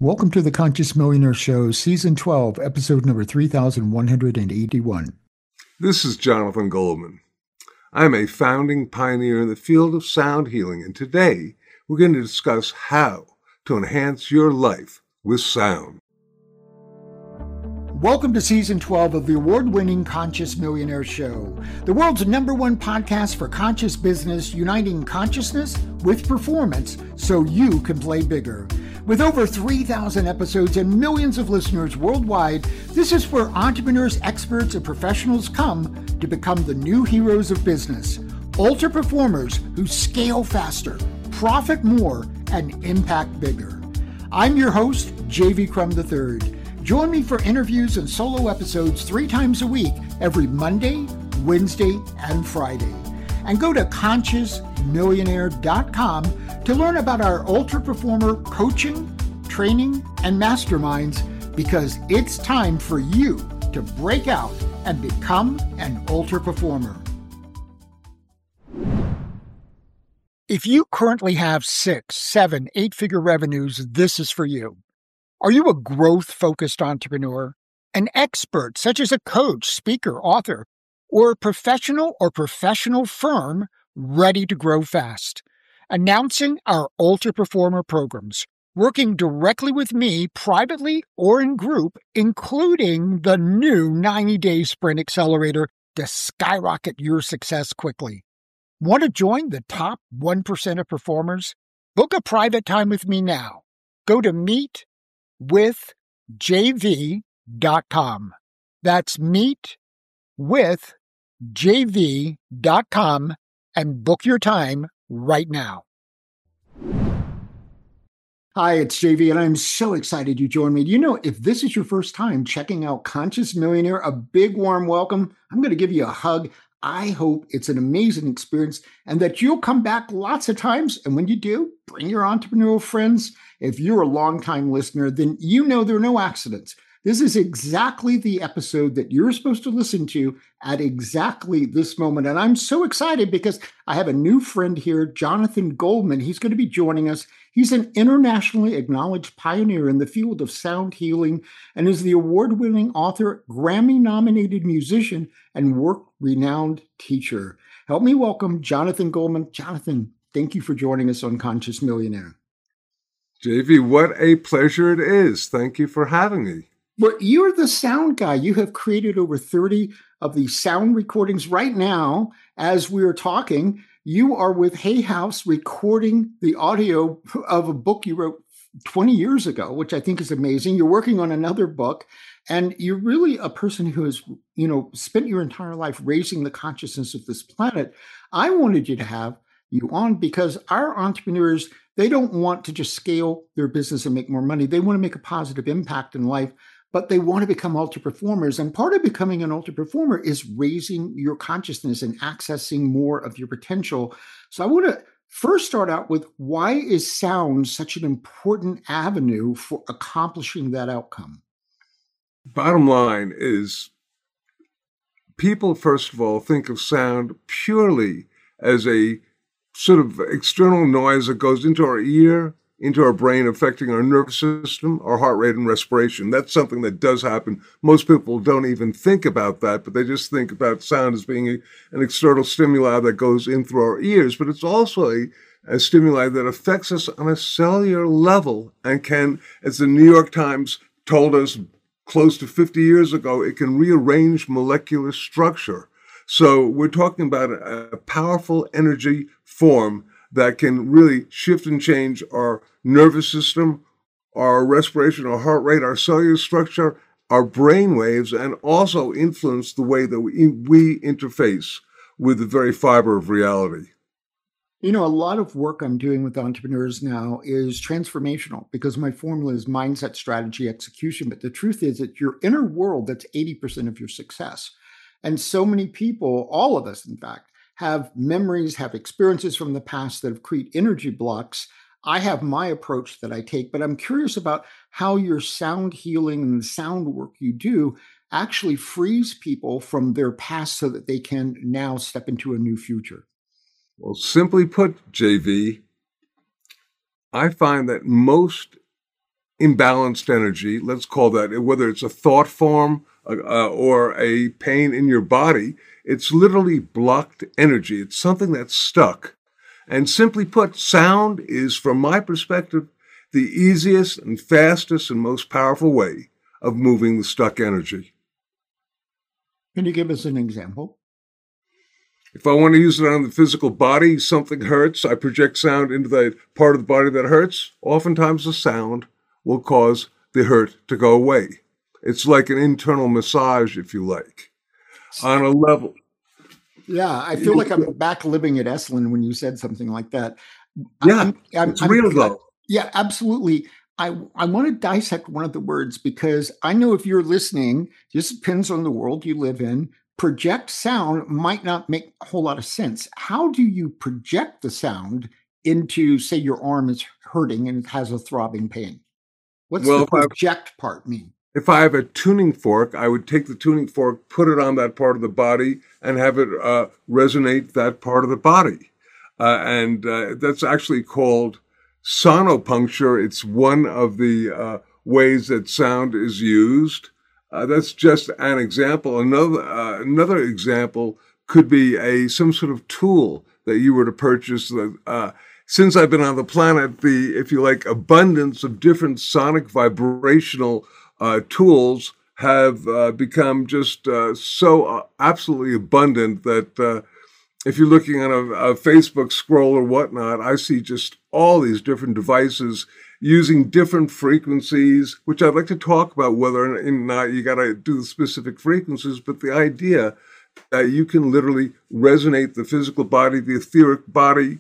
Welcome to the Conscious Millionaire Show, Season 12, Episode number 3181. This is Jonathan Goldman. I'm a founding pioneer in the field of sound healing, and today we're going to discuss how to enhance your life with sound. Welcome to Season 12 of the award-winning Conscious Millionaire Show, the world's #1 podcast for conscious business, uniting consciousness with performance so you can play bigger. With over 3,000 episodes and millions of listeners worldwide, this is where entrepreneurs, experts, and professionals come to become the new heroes of business, ultra performers who scale faster, profit more, and impact bigger. I'm your host, JV Crum III. Join me for interviews and solo episodes 3 times a week, every Monday, Wednesday, and Friday. And go to consciousmillionaire.com to learn about our ultra performer coaching, training, and masterminds, because it's time for you to break out and become an ultra performer. If you currently have 6, 7, 8-figure revenues, this is for you. Are you a growth-focused entrepreneur, an expert such as a coach, speaker, author, or a professional firm ready to grow fast? Announcing our Ultra Performer programs, working directly with me privately or in group, including the new 90-day Sprint Accelerator to skyrocket your success quickly. Want to join the top 1% of performers? Book a private time with me now. Go to meetwithjv.com. That's meetwithjv.com and book your time right now. Hi, it's JV, and I'm so excited you joined me. You know, if this is your first time checking out Conscious Millionaire, a big warm welcome. I'm going to give you a hug. I hope it's an amazing experience and that you'll come back lots of times. And when you do, bring your entrepreneurial friends. If you're a longtime listener, then you know there are no accidents. This is exactly the episode that you're supposed to listen to at exactly this moment. And I'm so excited because I have a new friend here, Jonathan Goldman. He's going to be joining us. He's an internationally acknowledged pioneer in the field of sound healing and is the award-winning author, Grammy-nominated musician, and world-renowned teacher. Help me welcome Jonathan Goldman. Jonathan, thank you for joining us on Conscious Millionaire. JV, what a pleasure it is. Thank you for having me. Well, you're the sound guy. You have created over 30 of these sound recordings right now. As we're talking, you are with Hay House recording the audio of a book you wrote 20 years ago, which I think is amazing. You're working on another book, and you're really a person who has, spent your entire life raising the consciousness of this planet. I wanted you to have you on because our entrepreneurs, they don't want to just scale their business and make more money. They want to make a positive impact in life, but they want to become ultra performers. And part of becoming an ultra performer is raising your consciousness and accessing more of your potential. So I want to first start out with, why is sound such an important avenue for accomplishing that outcome? Bottom line is, people, first of all, think of sound purely as a sort of external noise that goes into our ear, into our brain, affecting our nervous system, our heart rate, and respiration. That's something that does happen. Most people don't even think about that, but they just think about sound as being an external stimuli that goes in through our ears. But it's also a stimuli that affects us on a cellular level and can, as the New York Times told us close to 50 years ago, it can rearrange molecular structure. So we're talking about a powerful energy form that can really shift and change our nervous system, our respiration, our heart rate, our cellular structure, our brain waves, and also influence the way that we interface with the very fiber of reality. You know, a lot of work I'm doing with entrepreneurs now is transformational because my formula is mindset, strategy, execution. But the truth is that your inner world, that's 80% of your success. And so many people, all of us, in fact, have memories, have experiences from the past that have created energy blocks. I have my approach that I take, but I'm curious about how your sound healing and the sound work you do actually frees people from their past so that they can now step into a new future. Well, simply put, JV, I find that most imbalanced energy, let's call that, whether it's a thought form or a pain in your body, it's literally blocked energy. It's something that's stuck. And simply put, sound is, from my perspective, the easiest and fastest and most powerful way of moving the stuck energy. Can you give us an example? If I want to use it on the physical body, something hurts, I project sound into the part of the body that hurts. Oftentimes the sound will cause the hurt to go away. It's like an internal massage, if you like, on a level. Yeah, I feel like I'm back living at Esalen when you said something like that. Yeah, it's real though. Yeah, absolutely. I want to dissect one of the words because I know if you're listening, this depends on the world you live in. Project sound might not make a whole lot of sense. How do you project the sound into, say, your arm is hurting and it has a throbbing pain? What's the project part mean? If I have a tuning fork, I would take the tuning fork, put it on that part of the body, and have it resonate that part of the body. And that's actually called sonopuncture. It's one of the ways that sound is used. That's just an example. Another example could be some sort of tool that you were to purchase. Since I've been on the planet, the, if you like, abundance of different sonic vibrational tools have become just so absolutely abundant that if you're looking on a Facebook scroll or whatnot, I see just all these different devices using different frequencies, which I'd like to talk about whether or not you got to do the specific frequencies, but the idea that you can literally resonate the physical body, the etheric body,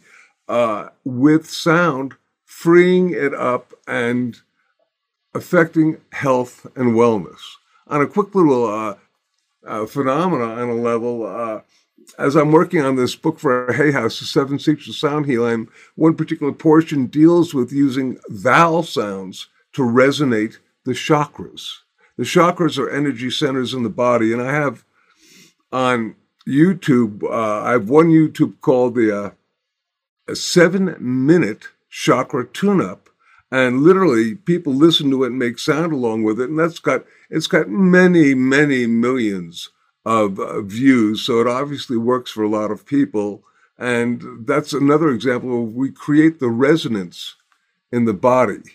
with sound, freeing it up and affecting health and wellness. On a quick little phenomena on a level, as I'm working on this book for Hay House, The 7 Secrets of Sound Healing, one particular portion deals with using vowel sounds to resonate the chakras. The chakras are energy centers in the body, and I have on YouTube, I have one YouTube called a 7-minute chakra tune-up, and literally people listen to it and make sound along with it, and it's got many, many millions of views, so it obviously works for a lot of people. And that's another example of we create the resonance in the body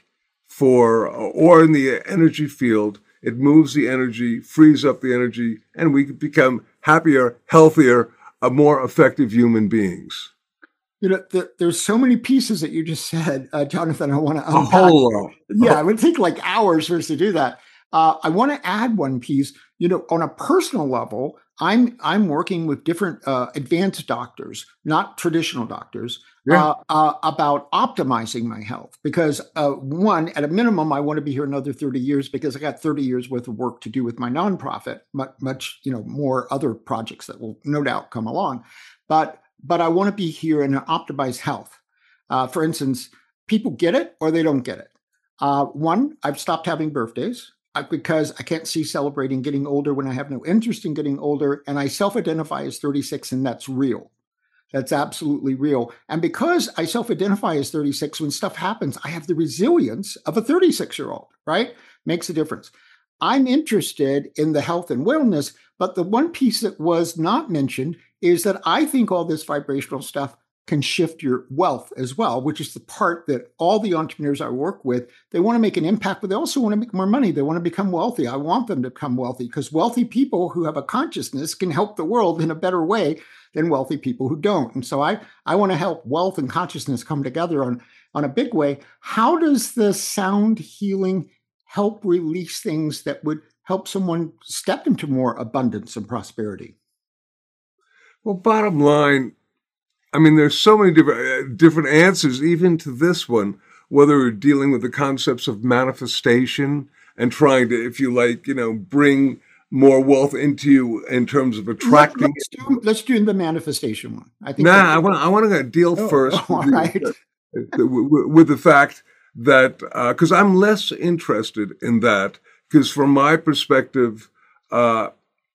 or in the energy field. It moves the energy, frees up the energy, and we become happier, healthier, more effective human beings. You know, there's so many pieces that you just said, Jonathan. I want to unpack. A whole lot. Yeah, it would take like hours for us to do that. I want to add one piece. You know, on a personal level, I'm working with different advanced doctors, not traditional doctors, about optimizing my health. Because one, at a minimum, I want to be here another 30 years because I got 30 years worth of work to do with my nonprofit, much more other projects that will no doubt come along. But I want to be here in an optimized health. For instance, people get it or they don't get it. One, I've stopped having birthdays because I can't see celebrating getting older when I have no interest in getting older. And I self-identify as 36, and that's real. That's absolutely real. And because I self-identify as 36, when stuff happens, I have the resilience of a 36-year-old, right? Makes a difference. I'm interested in the health and wellness, but the one piece that was not mentioned is that I think all this vibrational stuff can shift your wealth as well, which is the part that all the entrepreneurs I work with, they want to make an impact, but they also want to make more money. They want to become wealthy. I want them to become wealthy because wealthy people who have a consciousness can help the world in a better way than wealthy people who don't. And so I want to help wealth and consciousness come together on a big way. How does the sound healing help release things that would help someone step into more abundance and prosperity? Well, bottom line, I mean, there's so many different answers, even to this one, whether we're dealing with the concepts of manifestation and trying to, if you like, bring more wealth into you in terms of attracting. Let's do the manifestation one. I think. I want to deal first with the fact that, because I'm less interested in that, because from my perspective, a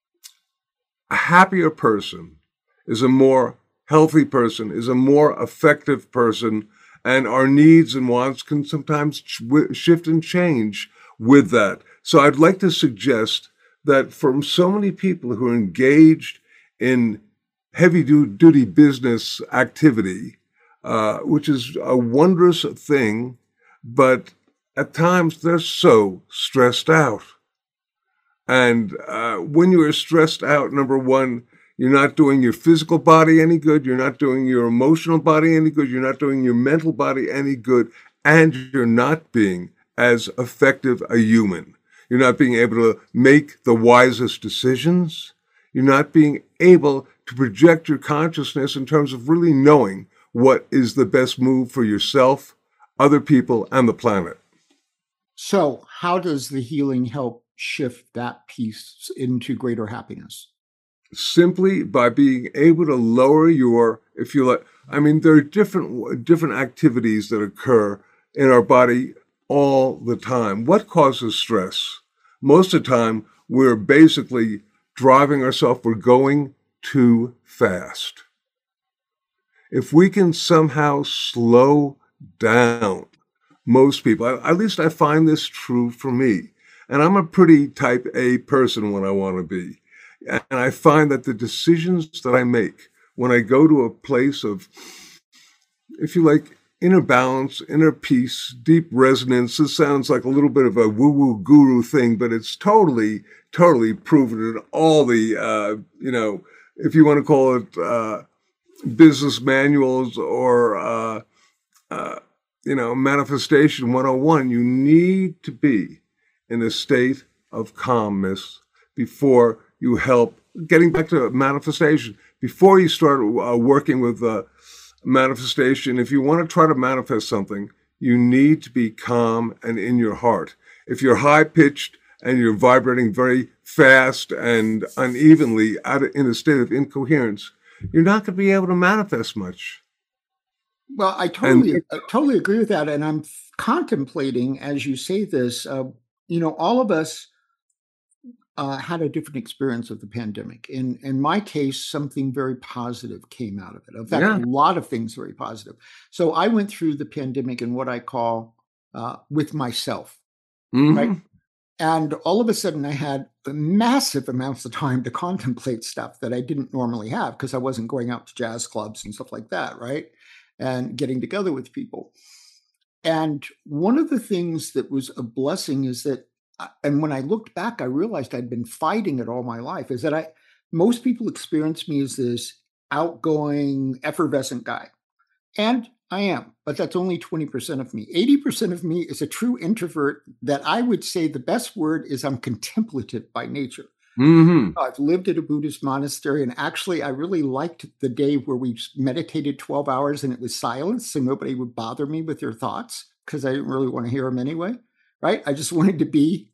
happier person is a more healthy person, is a more effective person, And our needs and wants can sometimes shift and change with that. So I'd like to suggest that for so many people who are engaged in heavy duty business activity, which is a wondrous thing, but at times they're so stressed out. And when you are stressed out, number one, you're not doing your physical body any good. You're not doing your emotional body any good. You're not doing your mental body any good. And you're not being as effective a human. You're not being able to make the wisest decisions. You're not being able to project your consciousness in terms of really knowing what is the best move for yourself, other people, and the planet. So how does the healing help shift that piece into greater happiness? Simply by being able to lower your, if you like, I mean, there are different activities that occur in our body all the time. What causes stress? Most of the time, we're basically driving ourselves, we're going too fast. If we can somehow slow down, most people, at least I find this true for me, and I'm a pretty type A person when I want to be. And I find that the decisions that I make when I go to a place of, if you like, inner balance, inner peace, deep resonance, this sounds like a little bit of a woo-woo guru thing, but it's totally proven in all the, if you want to call it business manuals or, manifestation 101, you need to be in a state of calmness before you help, getting back to manifestation, before you start working with manifestation. If you want to try to manifest something, you need to be calm and in your heart. If you're high-pitched and you're vibrating very fast and unevenly in a state of incoherence, you're not going to be able to manifest much. Well, I totally agree with that. And I'm contemplating, as you say this, all of us had a different experience of the pandemic. In my case, something very positive came out of it. In fact, a lot of things very positive. So I went through the pandemic in what I call with myself, right? And all of a sudden I had massive amounts of time to contemplate stuff that I didn't normally have because I wasn't going out to jazz clubs and stuff like that, right? And getting together with people. And one of the things that was a blessing is that, and when I looked back, I realized I'd been fighting it all my life, is that most people experience me as this outgoing, effervescent guy. And I am, but that's only 20% of me. 80% of me is a true introvert that I would say the best word is I'm contemplative by nature. I've lived at a Buddhist monastery, and actually I really liked the day where we meditated 12 hours and it was silence, so nobody would bother me with their thoughts because I didn't really want to hear them anyway, right? I just wanted to be.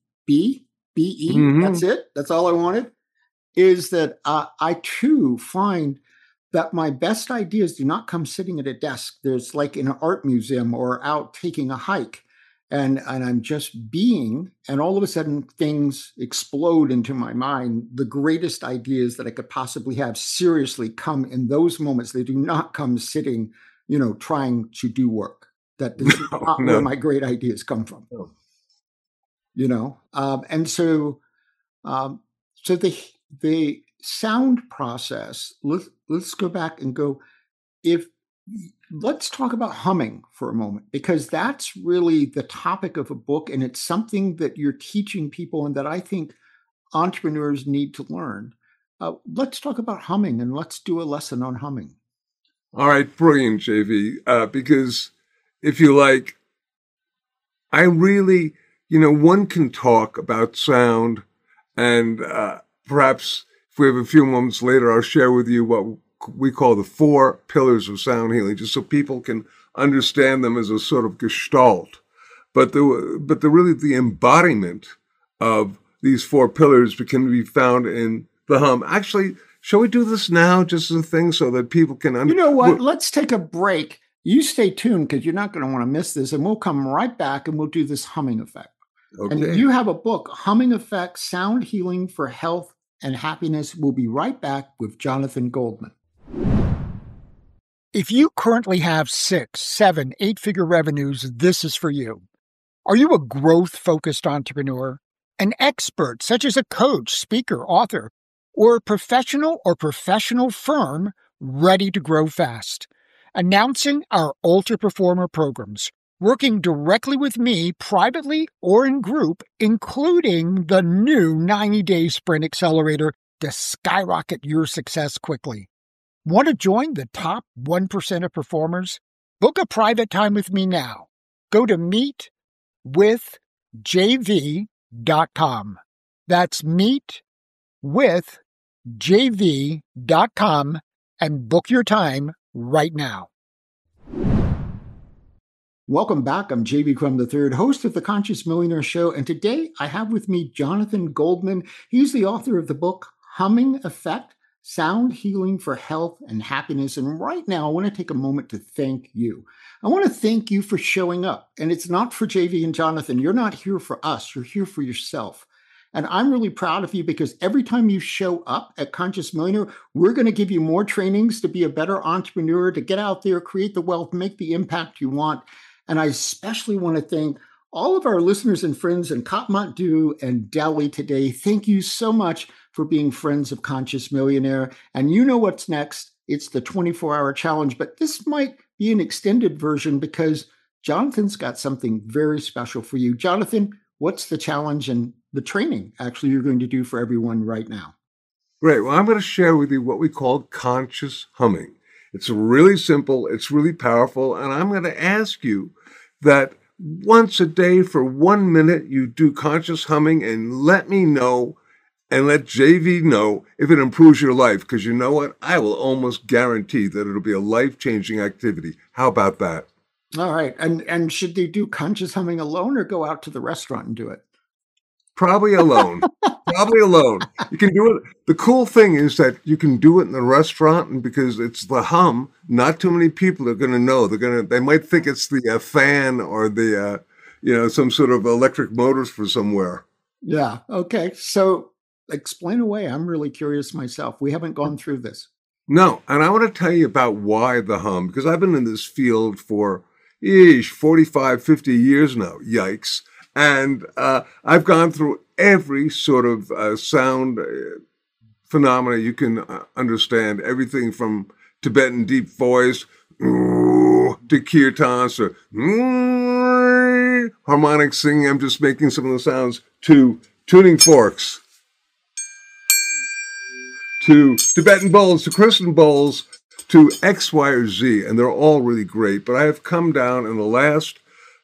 That's it. That's all I wanted. Is that I too find that my best ideas do not come sitting at a desk. There's like in an art museum or out taking a hike. And I'm just being, and all of a sudden things explode into my mind. The greatest ideas that I could possibly have seriously come in those moments. They do not come sitting, trying to do work. That is not where my great ideas come from. And so the sound process. Let's go back and go. Let's talk about humming for a moment, because that's really the topic of a book, and it's something that you're teaching people and that I think entrepreneurs need to learn. Let's talk about humming, and let's do a lesson on humming. All right, brilliant, JV, because if you like, I really, one can talk about sound, and perhaps if we have a few moments later, I'll share with you what we call the 4 pillars of sound healing, just so people can understand them as a sort of gestalt. But really the embodiment of these 4 pillars can be found in the hum. Actually, shall we do this now, just as a thing, so that people can understand? You know what? Let's take a break. You stay tuned, because you're not going to want to miss this, and we'll come right back and we'll do this humming effect. Okay. And you have a book, Humming Effect, Sound Healing for Health and Happiness. We'll be right back with Jonathan Goldman. If you currently have 6, 7, 8-figure revenues, this is for you. Are you a growth-focused entrepreneur, an expert such as a coach, speaker, author, or a professional firm ready to grow fast? Announcing our Ultra Performer programs, working directly with me privately or in group, including the new 90-day Sprint Accelerator to skyrocket your success quickly. Want to join the top 1% of performers? Book a private time with me now. Go to meetwithjv.com. That's meetwithjv.com and book your time right now. Welcome back. I'm JV Crum III, host of the Conscious Millionaire Show, and today I have with me Jonathan Goldman. He's the author of the book Humming Effect: Sound Healing for Health and Happiness. And right now, I want to take a moment to thank you. I want to thank you for showing up. And it's not for JV and Jonathan. You're not here for us. You're here for yourself. And I'm really proud of you because every time you show up at Conscious Millionaire, we're going to give you more trainings to be a better entrepreneur, to get out there, create the wealth, make the impact you want. And I especially want to thank all of our listeners and friends in Kathmandu and Delhi today. Thank you so much for being friends of Conscious Millionaire. And you know what's next. It's the 24-hour challenge, but this might be an extended version because Jonathan's got something very special for you. Jonathan, what's the challenge and the training actually you're going to do for everyone right now? Great. Well, I'm going to share with you what we call conscious humming. It's really simple. It's really powerful. And I'm going to ask you that once a day for 1 minute, you do conscious humming and let me know and let JV know if it improves your life. Because you know what? I will almost guarantee that it'll be a life-changing activity. How about that? All right. And should they do conscious humming alone or go out to the restaurant and do it? Probably alone. Probably alone. You can do it. The cool thing is that you can do it in the restaurant, and because it's the hum, not too many people are going to know. They might think it's the fan or the some sort of electric motors for somewhere. Yeah. Okay. So explain away. I'm really curious myself. We haven't gone through this. No, and I want to tell you about why the hum, because I've been in this field for 45, 50 years now. Yikes. And I've gone through every sort of sound phenomena you can understand, everything from Tibetan deep voice to kirtans to harmonic singing. I'm just making some of the sounds, to tuning forks, to Tibetan bowls, to Christian bowls, to X, Y, or Z. And they're all really great. But I have come down in the last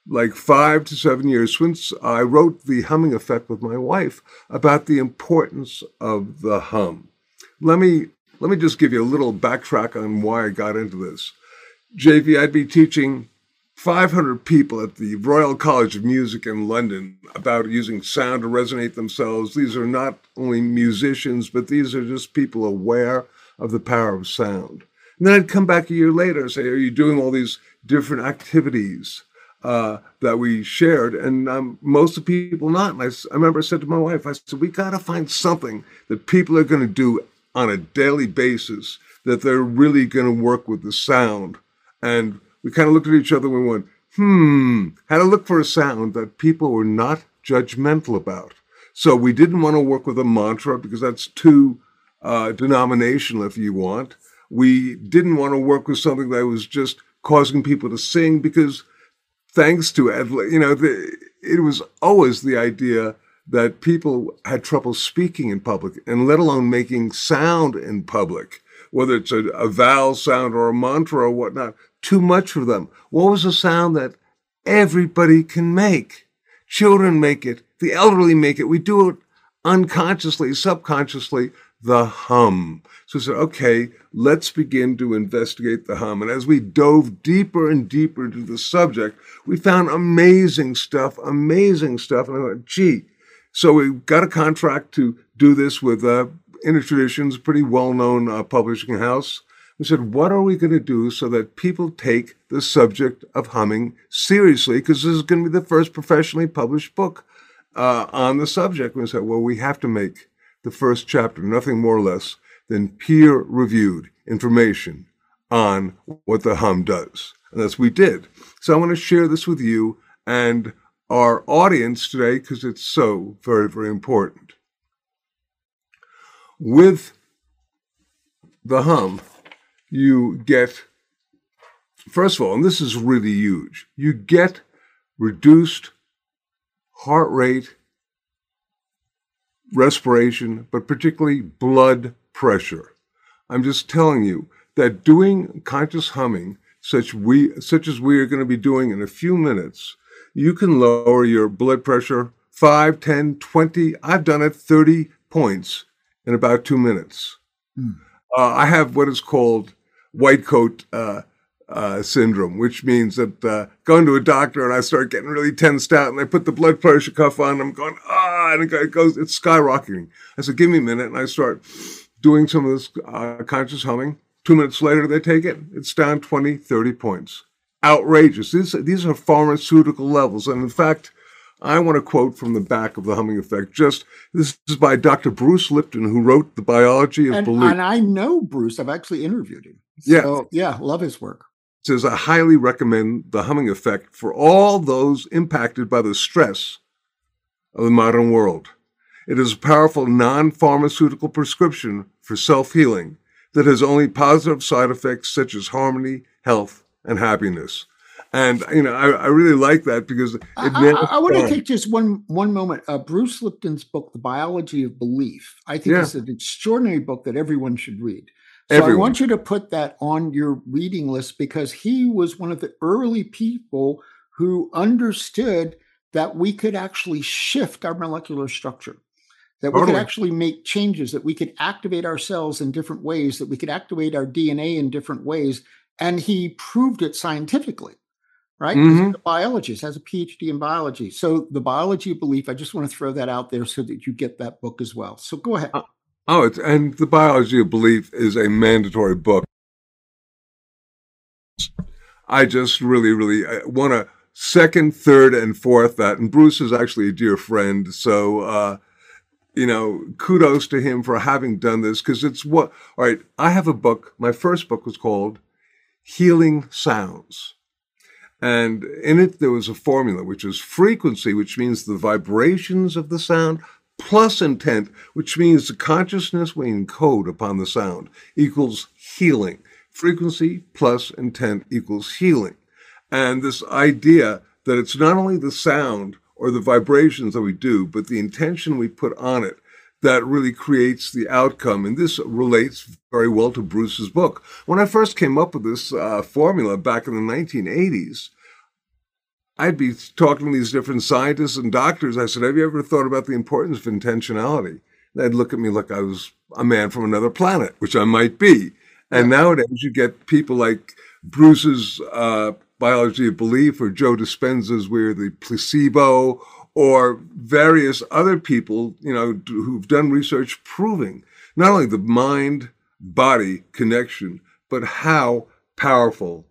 5 to 7 years since I wrote The Humming Effect with my wife about the importance of the hum. Let me just give you a little backtrack on why I got into this. JV, I'd be teaching 500 people at the Royal College of Music in London about using sound to resonate themselves. These are not only musicians, but these are just people aware of the power of sound. And then I'd come back a year later and say, are you doing all these different activities that we shared? And most of the people not. And I remember I said to my wife, I said, we got to find something that people are going to do on a daily basis, that they're really going to work with the sound. And we kind of looked at each other and we went, had to look for a sound that people were not judgmental about. So we didn't want to work with a mantra because that's too denominational, if you want. We didn't want to work with something that was just causing people to sing because thanks to it, it was always the idea that people had trouble speaking in public and let alone making sound in public, whether it's a vowel sound or a mantra or whatnot, too much for them. What was a sound that everybody can make? Children make it. The elderly make it. We do it unconsciously, subconsciously, the hum. So I said, okay, let's begin to investigate the hum. And as we dove deeper and deeper into the subject, we found amazing stuff. And I went, gee. So we got a contract to do this with Inner Traditions, a pretty well-known publishing house. We said, what are we going to do so that people take the subject of humming seriously? Because this is going to be the first professionally published book on the subject. And we said, well, we have to make the first chapter nothing more or less than peer-reviewed information on what the hum does. And that's what we did. So I want to share this with you and our audience today because it's so very, very important. With the hum, you get, first of all, and this is really huge, you get reduced heart rate, respiration, but particularly blood pressure. I'm just telling you that doing conscious humming, such as we are going to be doing in a few minutes, you can lower your blood pressure 5, 10, 20, I've done it 30 points in about 2 minutes. I have what is called white coat syndrome, which means that going to a doctor and I start getting really tensed out and they put the blood pressure cuff on, I'm going, and it's skyrocketing. I said, give me a minute. And I start doing some of this conscious humming. 2 minutes later, they take it. It's down 20, 30 points. Outrageous. These are pharmaceutical levels. And in fact, I want to quote from the back of The Humming Effect. This is by Dr. Bruce Lipton, who wrote The Biology of Belief. And I know Bruce. I've actually interviewed him. So, yeah, love his work. It says, I highly recommend The Humming Effect for all those impacted by the stress of the modern world. It is a powerful non-pharmaceutical prescription for self-healing that has only positive side effects such as harmony, health, and happiness. And, I really like that because I want to take just one moment. Bruce Lipton's book, The Biology of Belief, I think is an extraordinary book that everyone should read. So I want you to put that on your reading list because he was one of the early people who understood that we could actually shift our molecular structure, that we could actually make changes, that we could activate our cells in different ways, that we could activate our DNA in different ways. And he proved it scientifically, right? He's a biologist, has a PhD in biology. So The Biology of Belief, I just want to throw that out there so that you get that book as well. So go ahead. And The Biology of Belief is a mandatory book. I just really, really want to second, third, and fourth that. And Bruce is actually a dear friend. So, kudos to him for having done this because all right, I have a book. My first book was called Healing Sounds. And in it, there was a formula, which is frequency, which means the vibrations of the sound, plus intent, which means the consciousness we encode upon the sound, equals healing. Frequency plus intent equals healing. And this idea that it's not only the sound or the vibrations that we do, but the intention we put on it that really creates the outcome. And this relates very well to Bruce's book. When I first came up with this formula back in the 1980s, I'd be talking to these different scientists and doctors. I said, have you ever thought about the importance of intentionality? They'd look at me like I was a man from another planet, which I might be. And nowadays you get people like Bruce's Biology of Belief or Joe Dispenza's We're the Placebo or various other people, who've done research proving not only the mind-body connection, but how powerful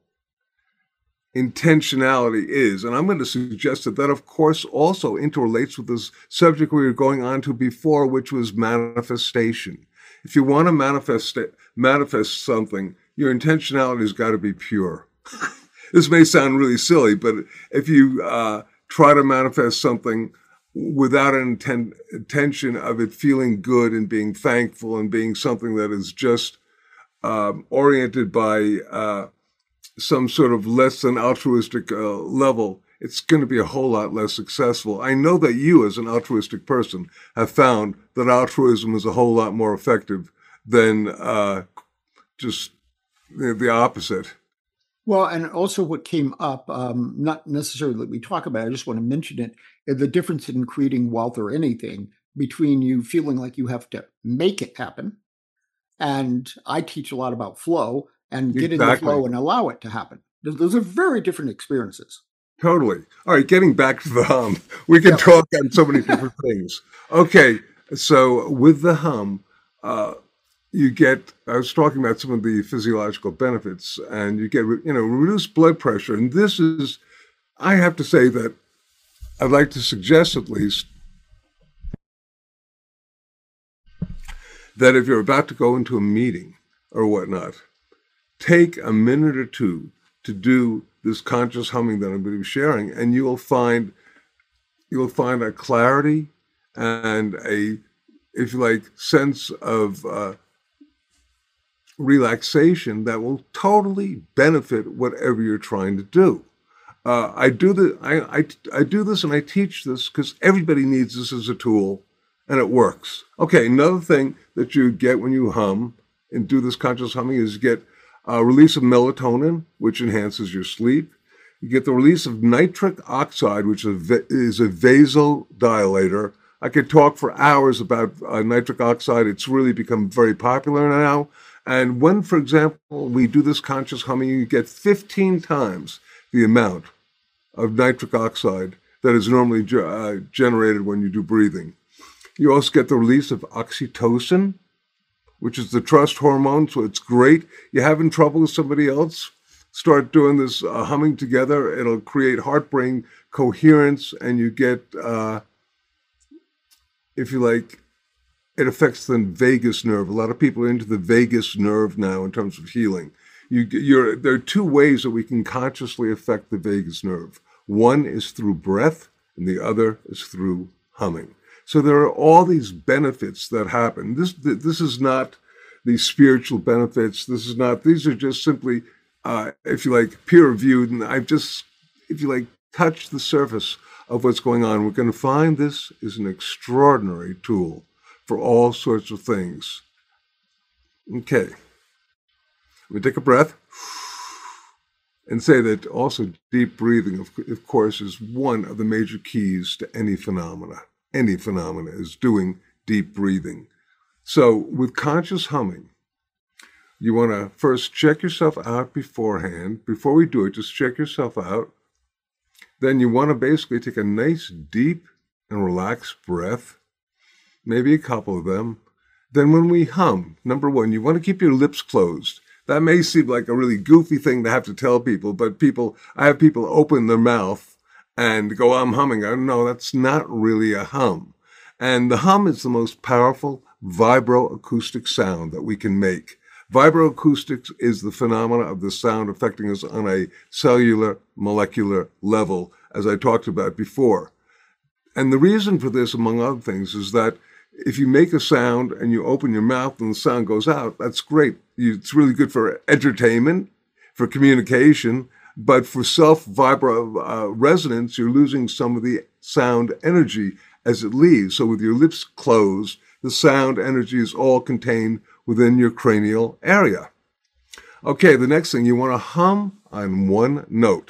intentionality is. And I'm going to suggest that of course, also interrelates with this subject we were going on to before, which was manifestation. If you want to manifest something, your intentionality has got to be pure. This may sound really silly, but if you try to manifest something without an intention of it feeling good and being thankful and being something that is just oriented by some sort of less than altruistic level, it's going to be a whole lot less successful. I know that you, as an altruistic person, have found that altruism is a whole lot more effective than just the opposite. Well, and also what came up, not necessarily that we talk about, I just want to mention it, the difference in creating wealth or anything between you feeling like you have to make it happen. And I teach a lot about flow and get in the flow and allow it to happen. Those are very different experiences. Totally. All right, getting back to the hum. We can talk on so many different things. Okay, so with the hum, you get, I was talking about some of the physiological benefits, and you get, reduced blood pressure. And this is, I have to say that I'd like to suggest at least that if you're about to go into a meeting or whatnot, take a minute or two to do this conscious humming that I'm going to be sharing, and you'll find a clarity and a, if you like, sense of relaxation that will totally benefit whatever you're trying to do. I do this and I teach this because everybody needs this as a tool, and it works. Okay, another thing that you get when you hum and do this conscious humming is you get a release of melatonin, which enhances your sleep. You get the release of nitric oxide, which is a vasodilator. I could talk for hours about nitric oxide. It's really become very popular now. And when, for example, we do this conscious humming, you get 15 times the amount of nitric oxide that is normally generated when you do breathing. You also get the release of oxytocin, which is the trust hormone, so it's great. You're having trouble with somebody else, start doing this humming together. It'll create heart-brain coherence, and you get, if you like, it affects the vagus nerve. A lot of people are into the vagus nerve now in terms of healing. There are two ways that we can consciously affect the vagus nerve. One is through breath, and the other is through humming. So there are all these benefits that happen. This is not the spiritual benefits. These are just simply, if you like, peer-reviewed, and I've just, if you like, touched the surface of what's going on. We're going to find this is an extraordinary tool for all sorts of things. Okay. Let me take a breath and say that also deep breathing, of course, is one of the major keys to any phenomena. Any phenomena is doing deep breathing. So with conscious humming, you want to first check yourself out beforehand. Before we do it, just check yourself out. Then you want to basically take a nice, deep, and relaxed breath, maybe a couple of them. Then when we hum, number one, you want to keep your lips closed. That may seem like a really goofy thing to have to tell people, but I have people open their mouth and go, I'm humming. I don't know, that's not really a hum. And the hum is the most powerful vibroacoustic sound that we can make. Vibroacoustics is the phenomena of the sound affecting us on a cellular, molecular level, as I talked about before. And the reason for this, among other things, is that if you make a sound and you open your mouth and the sound goes out, that's great. It's really good for entertainment, for communication, but for self-vibro resonance, you're losing some of the sound energy as it leaves. So with your lips closed, the sound energy is all contained within your cranial area. Okay, the next thing, you want to hum on one note.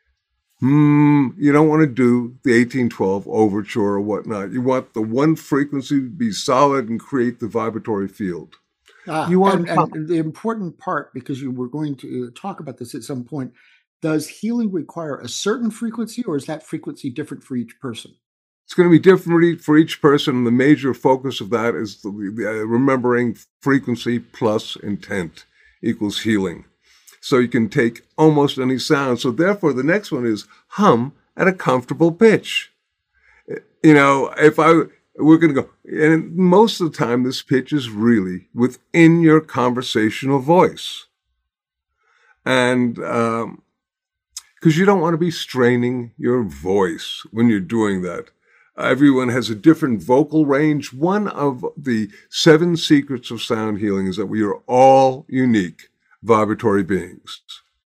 You don't want to do the 1812 overture or whatnot. You want the one frequency to be solid and create the vibratory field. And the important part, because you were going to talk about this at some point, does healing require a certain frequency, or is that frequency different for each person? It's going to be different for each person. The major focus of that is remembering frequency plus intent equals healing. So you can take almost any sound. So therefore, the next one is hum at a comfortable pitch. You know, we're going to go, and most of the time, this pitch is really within your conversational voice. And because you don't want to be straining your voice when you're doing that. Everyone has a different vocal range. One of the 7 secrets of sound healing is that we are all unique vibratory beings.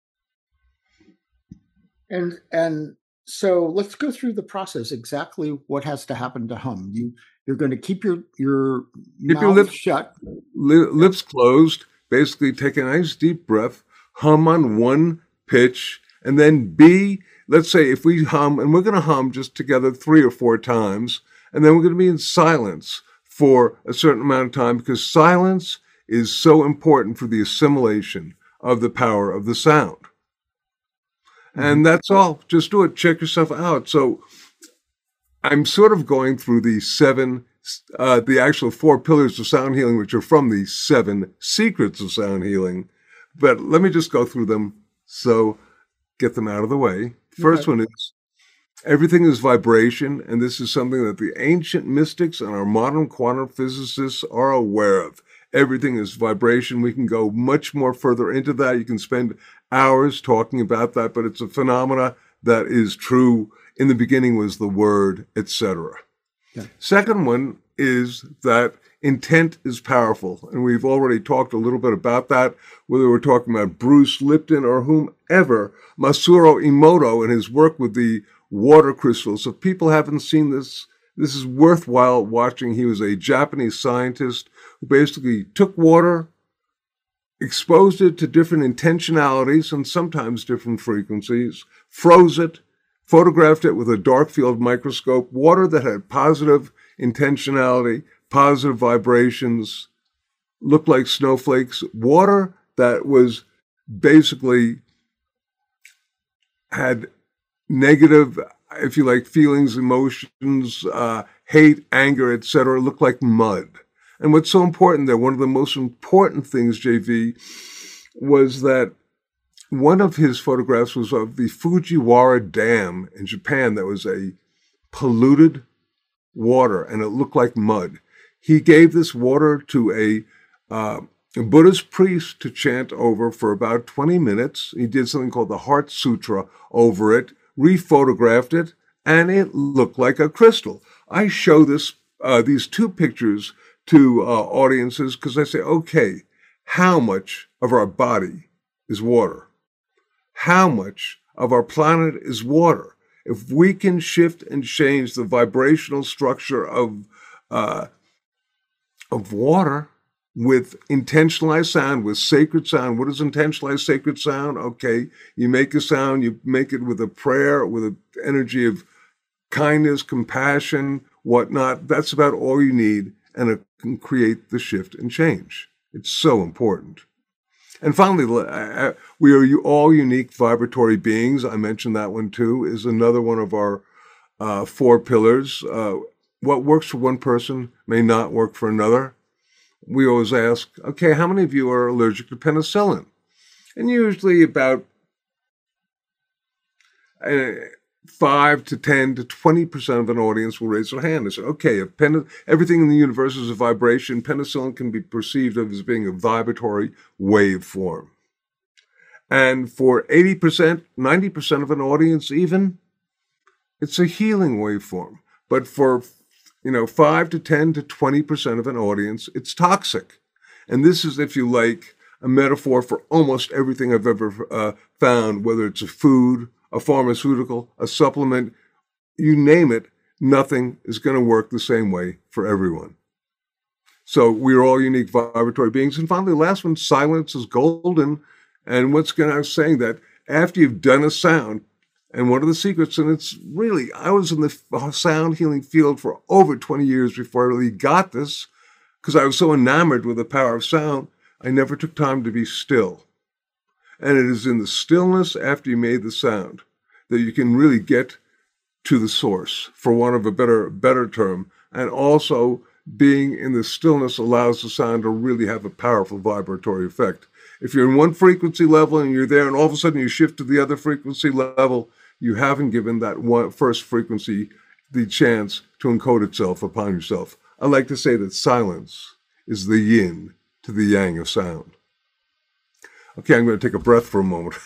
And so let's go through the process. Exactly what has to happen to hum. You're going to keep your mouth shut, lips closed. Basically, take a nice deep breath, hum on one pitch, and then let's say if we hum, and we're going to hum just together 3 or 4 times, and then we're going to be in silence for a certain amount of time, because silence is so important for the assimilation of the power of the sound. And that's all. Just do it. Check yourself out. So I'm sort of going through the actual 4 pillars of sound healing, which are from the 7 secrets of sound healing. But let me just go through them. So get them out of the way. First one is everything is vibration. And this is something that the ancient mystics and our modern quantum physicists are aware of. everything is vibration. We can go much more further into that. You can spend hours talking about that, but it's a phenomena that is true. In the beginning was the word, etc. Okay. Second one is that intent is powerful. And we've already talked a little bit about that, whether we're talking about Bruce Lipton or whomever, Masaru Emoto and his work with the water crystals. If people haven't seen this, this is worthwhile watching. He was a Japanese scientist who basically took water, exposed it to different intentionalities and sometimes different frequencies, froze it, photographed it with a dark field microscope, water that had positive intentionality, positive vibrations, looked like snowflakes, water that was basically had negative, if you like, feelings, emotions, hate, anger, etc., looked like mud. And what's so important there, one of the most important things, JV, was that one of his photographs was of the Fujiwara Dam in Japan that was a polluted water, and it looked like mud. He gave this water to a Buddhist priest to chant over for about 20 minutes. He did something called the Heart Sutra over it, rephotographed it, and it looked like a crystal. I show these two pictures to audiences because I say, okay, how much of our body is water? How much of our planet is water? If we can shift and change the vibrational structure of water with intentionalized sound, with sacred sound. What is intentionalized sacred sound? Okay, you make a sound, you make it with a prayer, with an energy of kindness, compassion, whatnot. That's about all you need, and it can create the shift and change. It's so important. And finally, we are all unique vibratory beings. I mentioned that one too, is another one of our 4 pillars. What works for one person may not work for another. We always ask, okay, how many of you are allergic to penicillin? And usually about 5 to 10 to 20% of an audience will raise their hand and say, okay, if everything in the universe is a vibration, penicillin can be perceived as being a vibratory waveform. And for 80%, 90% of an audience even, it's a healing waveform. But for 5 to 10 to 20% of an audience, it's toxic. And this is, if you like, a metaphor for almost everything I've ever found, whether it's a food, a pharmaceutical, a supplement, you name it, nothing is going to work the same way for everyone. So we're all unique vibratory beings. And finally, the last one, silence is golden. And I was saying that after you've done a sound, and one of the secrets, and it's really, I was in the sound healing field for over 20 years before I really got this, because I was so enamored with the power of sound, I never took time to be still. And it is in the stillness after you made the sound that you can really get to the source, for want of a better term. And also, being in the stillness allows the sound to really have a powerful vibratory effect. If you're in one frequency level and you're there, and all of a sudden you shift to the other frequency level, you haven't given that first frequency the chance to encode itself upon yourself. I like to say that silence is the yin to the yang of sound. Okay, I'm going to take a breath for a moment.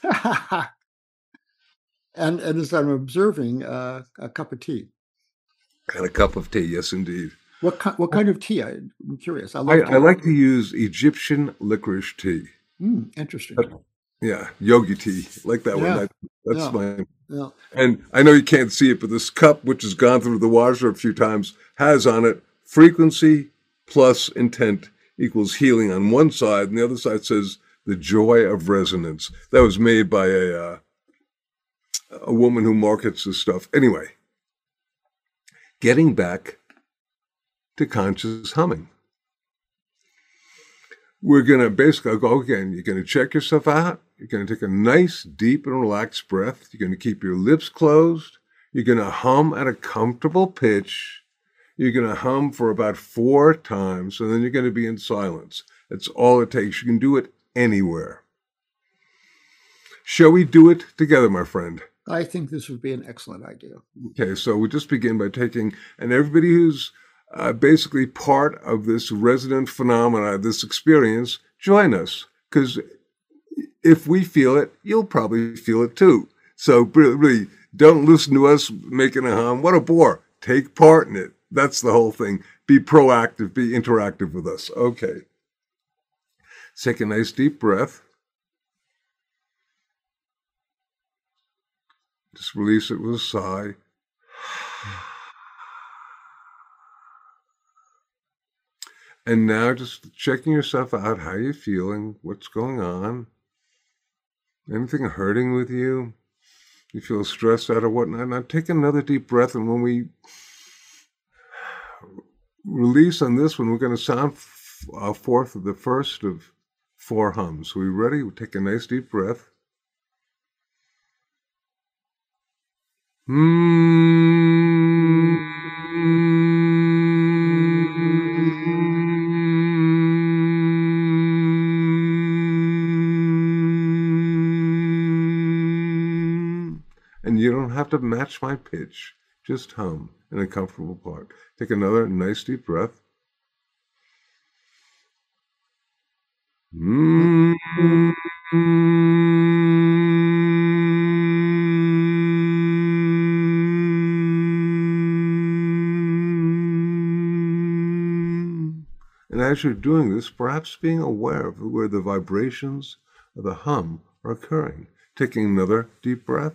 and as I'm observing, a cup of tea. And a cup of tea, yes, indeed. What kind of tea? I'm curious. I like to use Egyptian licorice tea. Interesting. Yeah, yogi tea, like that one. That's mine. Yeah. And I know you can't see it, but this cup, which has gone through the washer a few times, has on it frequency plus intent equals healing on one side, and the other side says the joy of resonance. That was made by a woman who markets this stuff. Anyway, getting back to conscious humming. We're going to basically go again. You're going to check yourself out. You're going to take a nice, deep, and relaxed breath. You're going to keep your lips closed. You're going to hum at a comfortable pitch. You're going to hum for about 4 times, and then you're going to be in silence. That's all it takes. You can do it anywhere. Shall we do it together, my friend? I think this would be an excellent idea. Okay, so we just begin by taking, and everybody who's basically part of this resonant phenomena, this experience, join us. Because if we feel it, you'll probably feel it too. So really, don't listen to us making a hum. What a bore. Take part in it. That's the whole thing. Be proactive, be interactive with us. Okay. Take a nice deep breath. Just release it with a sigh. And now just checking yourself out, how you're feeling, what's going on, anything hurting with you, you feel stressed out or whatnot. Now take another deep breath, and when we release on this one, we're going to sound forth the first of 4 hums. So we ready? We'll take a nice deep breath. And you don't have to match my pitch. Just hum in a comfortable part. Take another nice deep breath. And as you're doing this, perhaps being aware of where the vibrations of the hum are occurring. Taking another deep breath.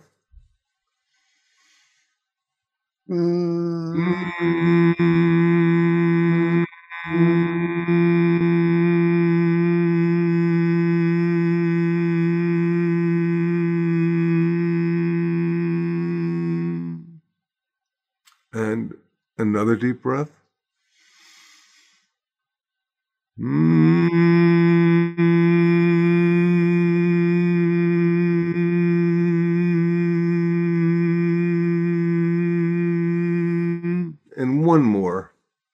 And another deep breath. And one more.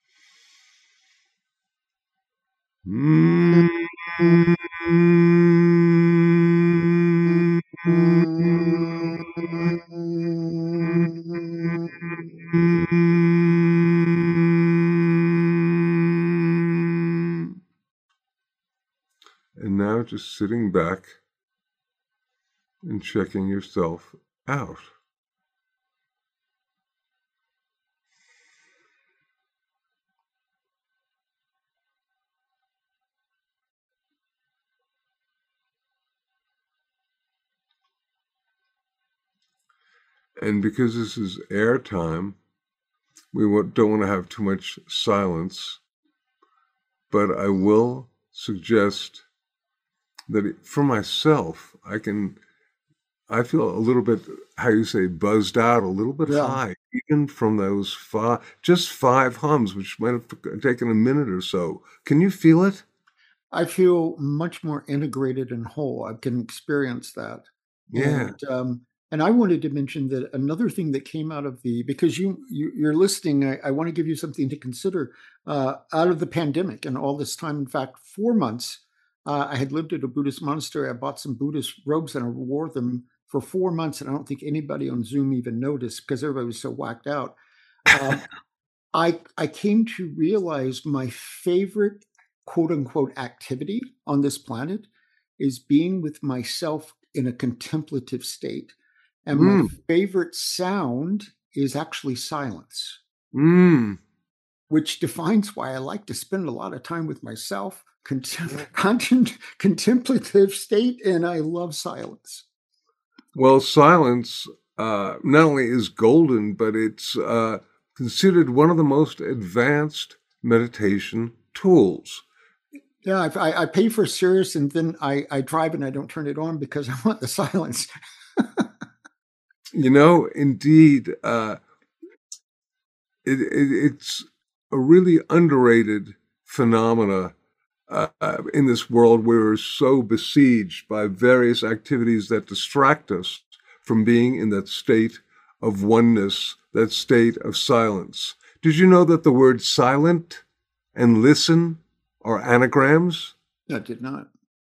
And now just sitting back and checking yourself out. And because this is airtime, we don't want to have too much silence, but I will suggest that for myself, I feel a little bit, how you say, buzzed out, a little bit high, even from those 5 hums, which might have taken a minute or so. Can you feel it? I feel much more integrated and whole. I can experience that. Yeah. And I wanted to mention that another thing that came out of because you're listening, I want to give you something to consider out of the pandemic and all this time. In fact, 4 months, I had lived at a Buddhist monastery. I bought some Buddhist robes and I wore them for 4 months. And I don't think anybody on Zoom even noticed because everybody was so whacked out. I came to realize my favorite quote unquote activity on this planet is being with myself in a contemplative state. And my favorite sound is actually silence, which defines why I like to spend a lot of time with myself, contemplative state, and I love silence. Well, silence not only is golden, but it's considered one of the most advanced meditation tools. Yeah, I pay for Sirius and then I drive and I don't turn it on because I want the silence. Indeed, it's a really underrated phenomena in this world where we're so besieged by various activities that distract us from being in that state of oneness, that state of silence. Did you know that the word silent and listen are anagrams? I did not.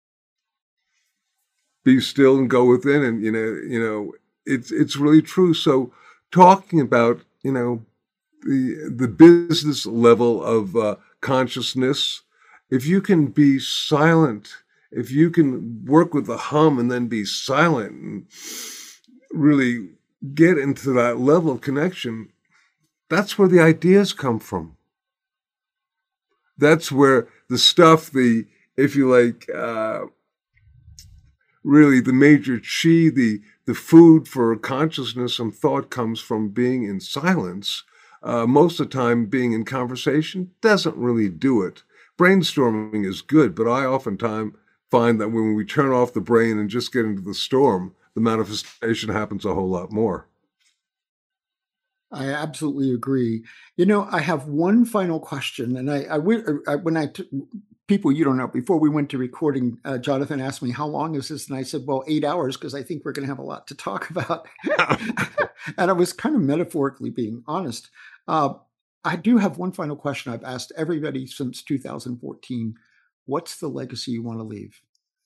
Be still and go within, and it's really true. So talking about the business level of consciousness. If you can be silent, if you can work with the hum and then be silent and really get into that level of connection, that's where the ideas come from. That's where the stuff, if you like, really the major chi, the food for consciousness and thought comes from being in silence. Most of the time, being in conversation doesn't really do it. Brainstorming is good, but I oftentimes find that when we turn off the brain and just get into the storm, the manifestation happens a whole lot more. I absolutely agree. I have one final question, and people you don't know, before we went to recording, Jonathan asked me, how long is this? And I said, well, 8 hours, because I think we're going to have a lot to talk about. And I was kind of metaphorically being honest. I do have one final question I've asked everybody since 2014. What's the legacy you want to leave?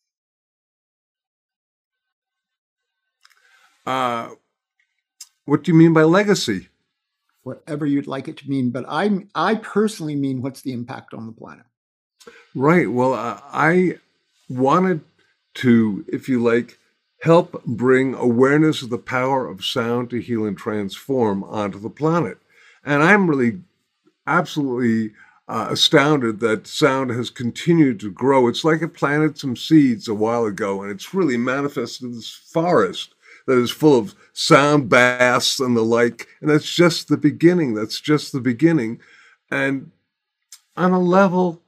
What do you mean by legacy? Whatever you'd like it to mean. But I personally mean, what's the impact on the planet? Right. Well, I wanted to, if you like, help bring awareness of the power of sound to heal and transform onto the planet. And I'm really absolutely astounded that sound has continued to grow. It's like it planted some seeds a while ago, and it's really manifested in this forest that is full of sound baths and the like. And that's just the beginning. That's just the beginning. And on a level,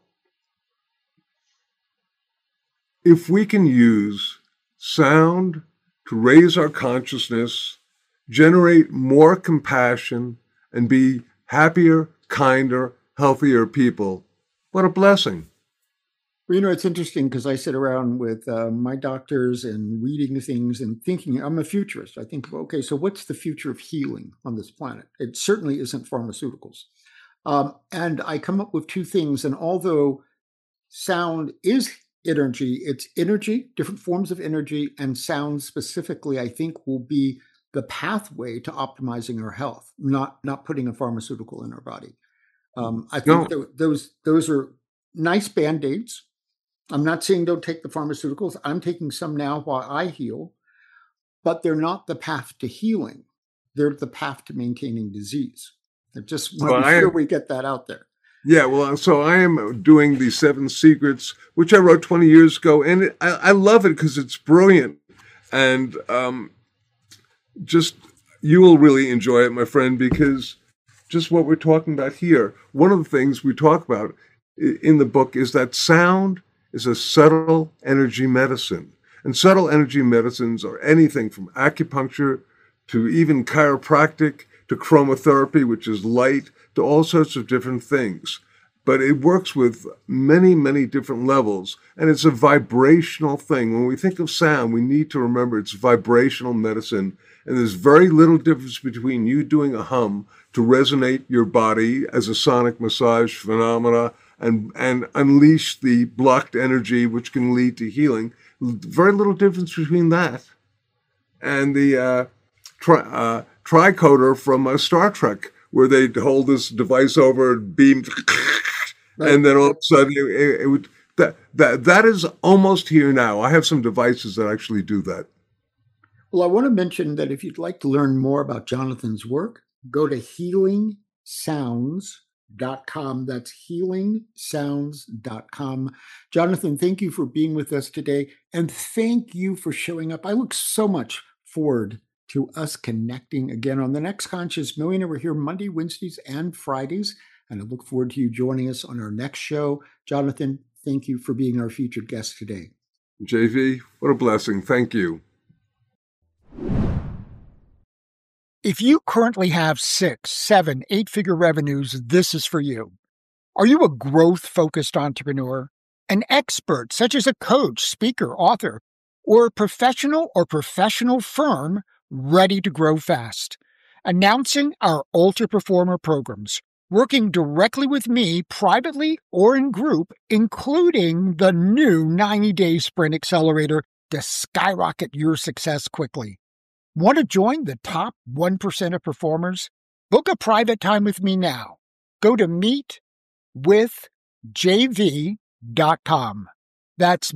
if we can use sound to raise our consciousness, generate more compassion, and be happier, kinder, healthier people, what a blessing. Well, it's interesting because I sit around with my doctors and reading things and thinking, I'm a futurist. I think, okay, so what's the future of healing on this planet? It certainly isn't pharmaceuticals. And I come up with two things. And although sound is energy, it's energy, different forms of energy, and sound specifically, I think, will be the pathway to optimizing our health, not putting a pharmaceutical in our body. I think those are nice Band-Aids. I'm not saying don't take the pharmaceuticals. I'm taking some now while I heal, but they're not the path to healing. They're the path to maintaining disease. I just want to be sure we get that out there. Yeah, well, so I am doing the 7 Secrets, which I wrote 20 years ago, and I love it because it's brilliant. And just, you will really enjoy it, my friend, because just what we're talking about here, one of the things we talk about in the book is that sound is a subtle energy medicine. And subtle energy medicines are anything from acupuncture to even chiropractic to chromotherapy, which is light, to all sorts of different things. But it works with many, many different levels, and it's a vibrational thing. When we think of sound, we need to remember it's vibrational medicine, and there's very little difference between you doing a hum to resonate your body as a sonic massage phenomena and unleash the blocked energy, which can lead to healing. Very little difference between that and the tricorder from Star Trek, where they'd hold this device over and beam, and then all of a sudden it would. That is almost here now. I have some devices that actually do that. Well, I want to mention that if you'd like to learn more about Jonathan's work, go to healingsounds.com. That's healingsounds.com. Jonathan, thank you for being with us today, and thank you for showing up. I look so much forward to us connecting again on the next Conscious Millionaire. We're here Monday, Wednesdays, and Fridays, and I look forward to you joining us on our next show. Jonathan, thank you for being our featured guest today. JV, what a blessing. Thank you. If you currently have 6, 7, 8-figure revenues, this is for you. Are you a growth-focused entrepreneur, an expert such as a coach, speaker, author, or a professional firm ready to grow fast? Announcing our Ultra Performer programs, working directly with me privately or in group, including the new 90-day Sprint Accelerator to skyrocket your success quickly. Want to join the top 1% of performers? Book a private time with me now. Go to meetwithjv.com. That's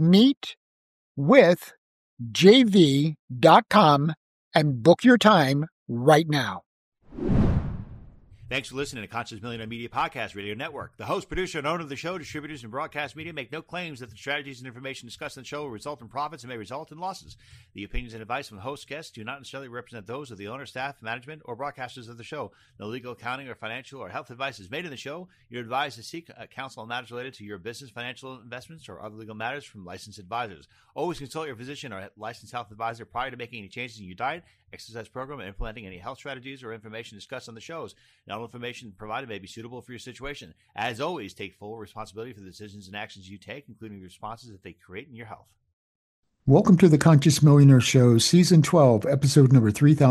meetwithjv.com and book your time right now. Thanks for listening to Conscious Millionaire Media Podcast Radio Network. The host, producer, and owner of the show, distributors, and broadcast media make no claims that the strategies and information discussed in the show will result in profits and may result in losses. The opinions and advice from host guests do not necessarily represent those of the owner, staff, management, or broadcasters of the show. No legal, accounting, or financial or health advice is made in the show. You're advised to seek counsel on matters related to your business, financial investments, or other legal matters from licensed advisors. Always consult your physician or licensed health advisor prior to making any changes in your diet, exercise program, and implementing any health strategies or information discussed on the shows. Not all information provided may be suitable for your situation. As always, take full responsibility for the decisions and actions you take, including the responses that they create in your health. Welcome to the Conscious Millionaire Show, Season 12, Episode number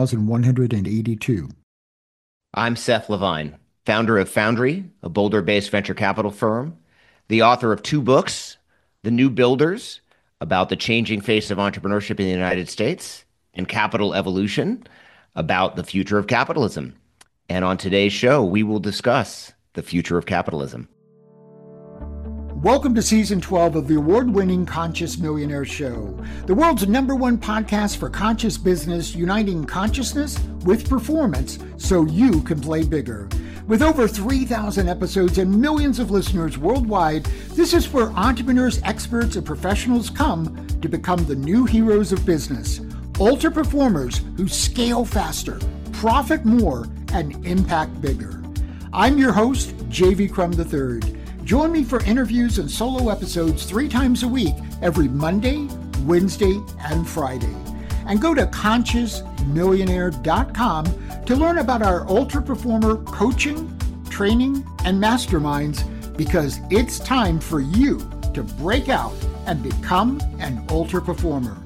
3182. I'm Seth Levine, founder of Foundry, a Boulder-based venture capital firm, the author of 2 books, The New Builders, about the changing face of entrepreneurship in the United States, and Capital Evolution, about the future of capitalism. And on today's show, we will discuss the future of capitalism. Welcome to Season 12 of the award-winning Conscious Millionaire Show, the world's #1 podcast for conscious business, uniting consciousness with performance so you can play bigger. With over 3,000 episodes and millions of listeners worldwide, this is where entrepreneurs, experts, and professionals come to become the new heroes of business, ultra performers who scale faster, profit more, and impact bigger. I'm your host, JV Crum III. Join me for interviews and solo episodes 3 times a week, every Monday, Wednesday, and Friday. And go to consciousmillionaire.com to learn about our ultra performer coaching, training, and masterminds, because it's time for you to break out and become an ultra performer.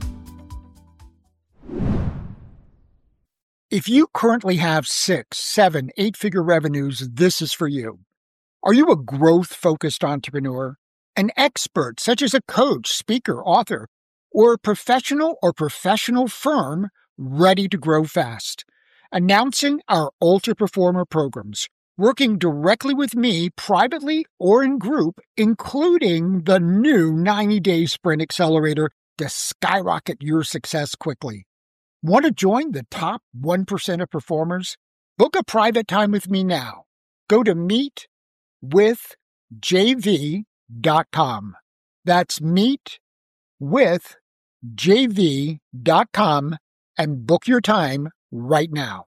If you currently have 6, 7, 8-figure revenues, this is for you. Are you a growth-focused entrepreneur, an expert such as a coach, speaker, author, or a professional firm ready to grow fast? Announcing our Ultra Performer programs, working directly with me privately or in group, including the new 90-day Sprint Accelerator to skyrocket your success quickly. Want to join the top 1% of performers? Book a private time with me now. Go to meetwithjv.com. That's meetwithjv.com and book your time right now.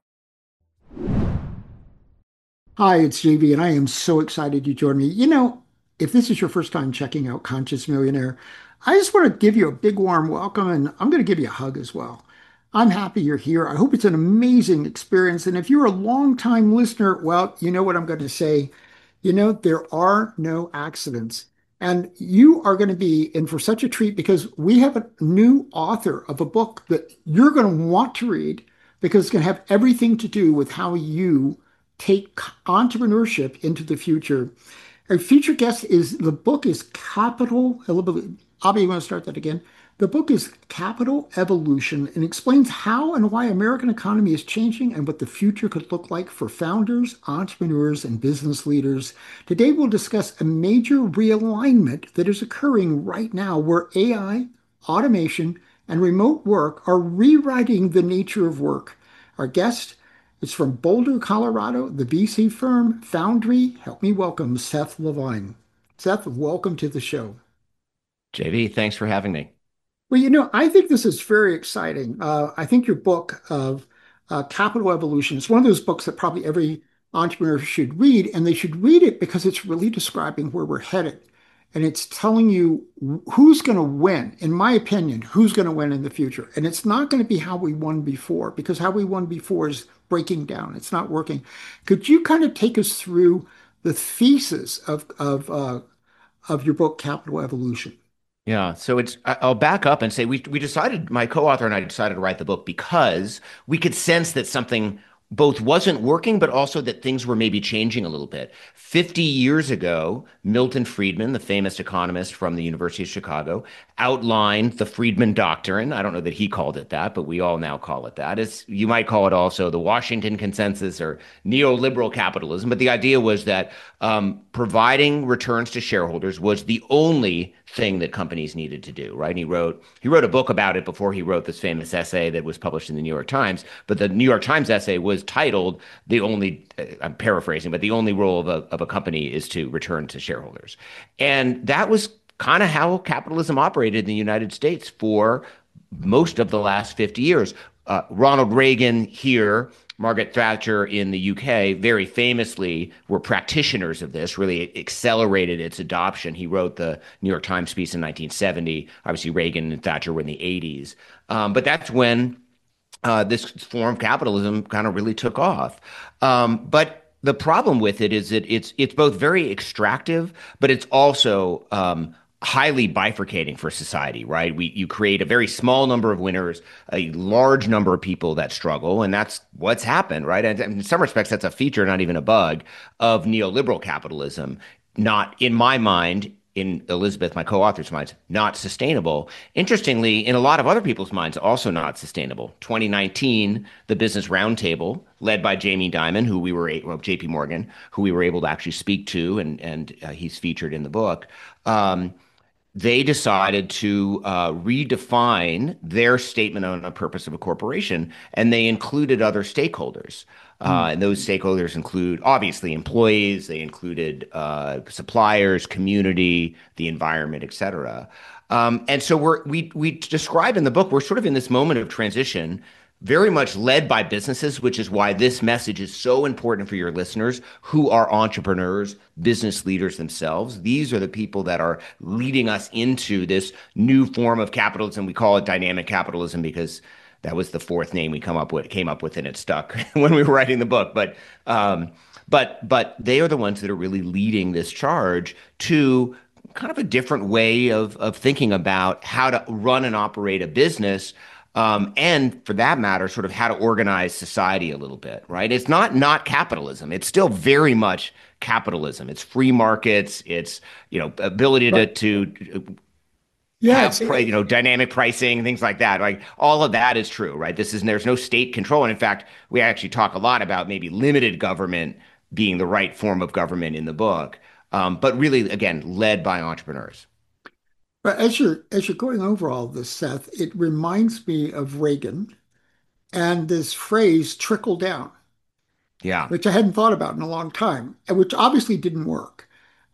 Hi, it's JV, and I am so excited you joined me. You know, if this is your first time checking out Conscious Millionaire, I just want to give you a big warm welcome, and I'm going to give you a hug as well. I'm happy you're here. I hope it's an amazing experience. And if you're a long-time listener, well, you know what I'm going to say. You know, there are no accidents. And you are going to be in for such a treat, because we have a new author of a book that you're going to want to read, because it's going to have everything to do with how you take entrepreneurship into the future. Our featured guest the book is Capital. Abby, you want to start that again? The book is Capital Evolution and explains how and why American economy is changing and what the future could look like for founders, entrepreneurs, and business leaders. Today, we'll discuss a major realignment that is occurring right now, where AI, automation, and remote work are rewriting the nature of work. Our guest is from Boulder, Colorado, the VC firm Foundry. Help me welcome Seth Levine. Seth, welcome to the show. JV, thanks for having me. Well, you know, I think this is very exciting. I think your book of Capital Evolution is one of those books that probably every entrepreneur should read, and they should read it because it's really describing where we're headed. And it's telling you who's going to win, in my opinion, who's going to win in the future. And it's not going to be how we won before, because how we won before is breaking down. It's not working. Could you kind of take us through the thesis of your book, Capital Evolution? Yeah, so I'll back up and say we decided, my co-author and I decided to write the book because we could sense that something both wasn't working, but also that things were maybe changing a little bit. 50 years ago, Milton Friedman, the famous economist from the University of Chicago, outlined the Friedman Doctrine. I don't know that he called it that, but we all now call it that. You might call it also the Washington Consensus or neoliberal capitalism. But the idea was that providing returns to shareholders was the only thing that companies needed to do, right? And he wrote a book about it before he wrote this famous essay that was published in the New York Times. But the New York Times essay was titled I'm paraphrasing, but the only role of a company is to return to shareholders. And that was kind of how capitalism operated in the United States for most of the last 50 years. Ronald Reagan here, Margaret Thatcher in the UK, very famously were practitioners of this, really accelerated its adoption. He wrote the New York Times piece in 1970. Obviously, Reagan and Thatcher were in the 80s. But that's when this form of capitalism kind of really took off. But the problem with it is that it's both very extractive, but it's also highly bifurcating for society, right? You create a very small number of winners, a large number of people that struggle, and that's what's happened, right? And in some respects, that's a feature, not even a bug, of neoliberal capitalism. Not in my mind, in Elizabeth, my co-author's minds, not sustainable. Interestingly, in a lot of other people's minds, also not sustainable. 2019, the Business Roundtable, led by Jamie Dimon, JP Morgan, who we were able to actually speak to, and he's featured in the book. They decided to redefine their statement on the purpose of a corporation, and they included other stakeholders. And those stakeholders include, obviously, employees. They included suppliers, community, the environment, et cetera. And so we describe in the book, we're sort of in this moment of transition, very much led by businesses, which is why this message is so important for your listeners who are entrepreneurs, business leaders themselves. These are the people that are leading us into this new form of capitalism. We call it dynamic capitalism because that was the fourth name we came up with, and it stuck when we were writing the book. But they are the ones that are really leading this charge to kind of a different way of thinking about how to run and operate a business. And for that matter, sort of how to organize society a little bit, right? It's not capitalism. It's still very much capitalism. It's free markets. It's, ability to have dynamic pricing, things like that. Like all of that is true, right? There's no state control. And in fact, we actually talk a lot about maybe limited government being the right form of government in the book. But really, again, led by entrepreneurs. But as you're going over all this, Seth, it reminds me of Reagan and this phrase "trickle down," Yeah. which I hadn't thought about in a long time, and which obviously didn't work.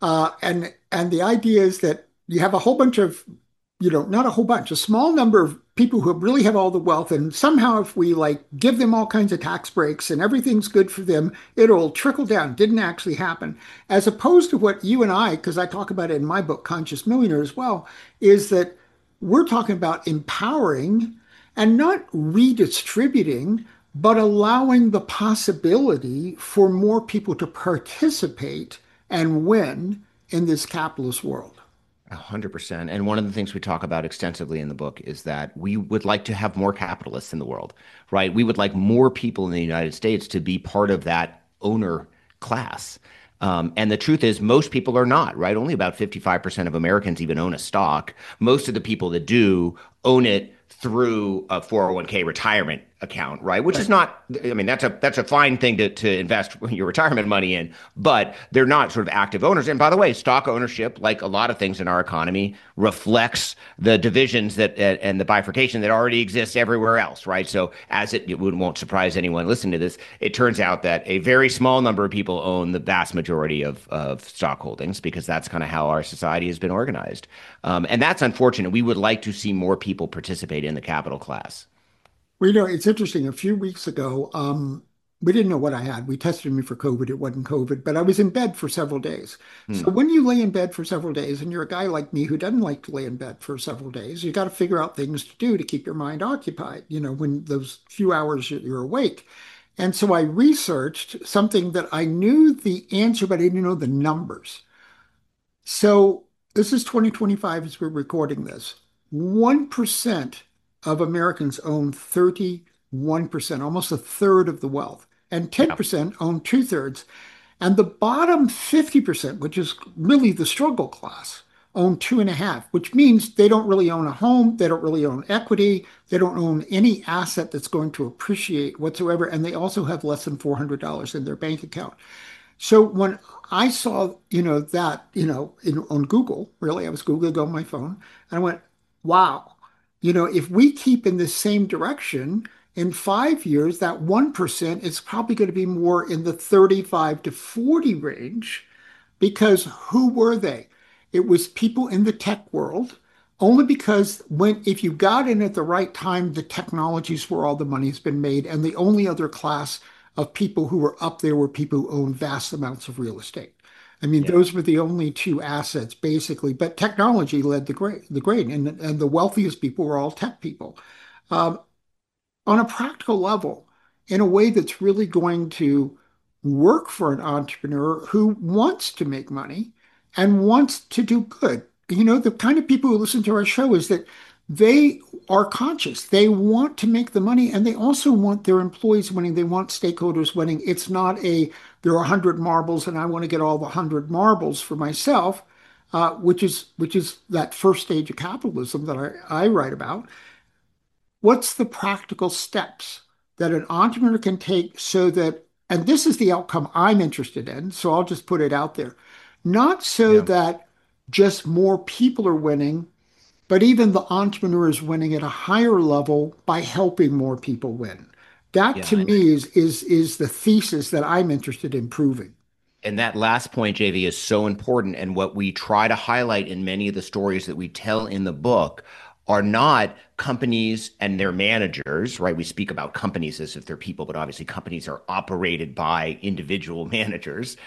And the idea is that you have a whole bunch of, not a whole bunch, a small number of people who really have all the wealth, and somehow if we give them all kinds of tax breaks and everything's good for them, it'll trickle down. Didn't actually happen. As opposed to what you and I, because I talk about it in my book, Conscious Millionaire as well, is that we're talking about empowering and not redistributing, but allowing the possibility for more people to participate and win in this capitalist world. 100%. And one of the things we talk about extensively in the book is that we would like to have more capitalists in the world, right? We would like more people in the United States to be part of that owner class. And the truth is, most people are not, right? Only about 55% of Americans even own a stock. Most of the people that do own it through a 401k retirement account, right? Which is not, that's a fine thing to invest your retirement money in, but they're not sort of active owners. And by the way, stock ownership, like a lot of things in our economy, reflects the divisions and the bifurcation that already exists everywhere else, right? So it won't surprise anyone listening to this, it turns out that a very small number of people own the vast majority of stock holdings because that's kind of how our society has been organized. And that's unfortunate. We would like to see more people participate in the capital class. Well, it's interesting. A few weeks ago, we didn't know what I had. We tested me for COVID. It wasn't COVID, but I was in bed for several days. So when you lay in bed for several days, and you're a guy like me who doesn't like to lay in bed for several days, you got to figure out things to do to keep your mind occupied, when those few hours you're awake. And so I researched something that I knew the answer, but I didn't know the numbers. So this is 2025 as we're recording this. 1% of Americans own 31%, almost a third of the wealth. and 10% own 2/3. And the bottom 50%, which is really the struggle class, own 2.5, which means they don't really own a home, they don't really own equity, they don't own any asset that's going to appreciate whatsoever, and they also have less than $400 in their bank account. So when I saw, on Google, really, I was Googling on my phone, and I went, wow, if we keep in the same direction, in 5 years, that 1% is probably going to be more in the 35 to 40 range, because who were they? It was people in the tech world, only because if you got in at the right time, the technologies where all the money's been made, and the only other class of people who were up there were people who owned vast amounts of real estate. I mean, those were the only two assets basically, but technology led the grain, and the wealthiest people were all tech people. Um, on a practical level, in a way that's really going to work for an entrepreneur who wants to make money and wants to do good. The kind of people who listen to our show is that they are conscious. They want to make the money, and they also want their employees winning. They want stakeholders winning. It's not there are 100 marbles and I want to get all the 100 marbles for myself, which is that first stage of capitalism that I write about. What's the practical steps that an entrepreneur can take so that, and this is the outcome I'm interested in, so I'll just put it out there, not so that just more people are winning, but even the entrepreneur is winning at a higher level by helping more people win. That to me is the thesis that I'm interested in proving. And that last point, JV, is so important. And what we try to highlight in many of the stories that we tell in the book are not companies and their managers, right? We speak about companies as if they're people, but obviously companies are operated by individual managers.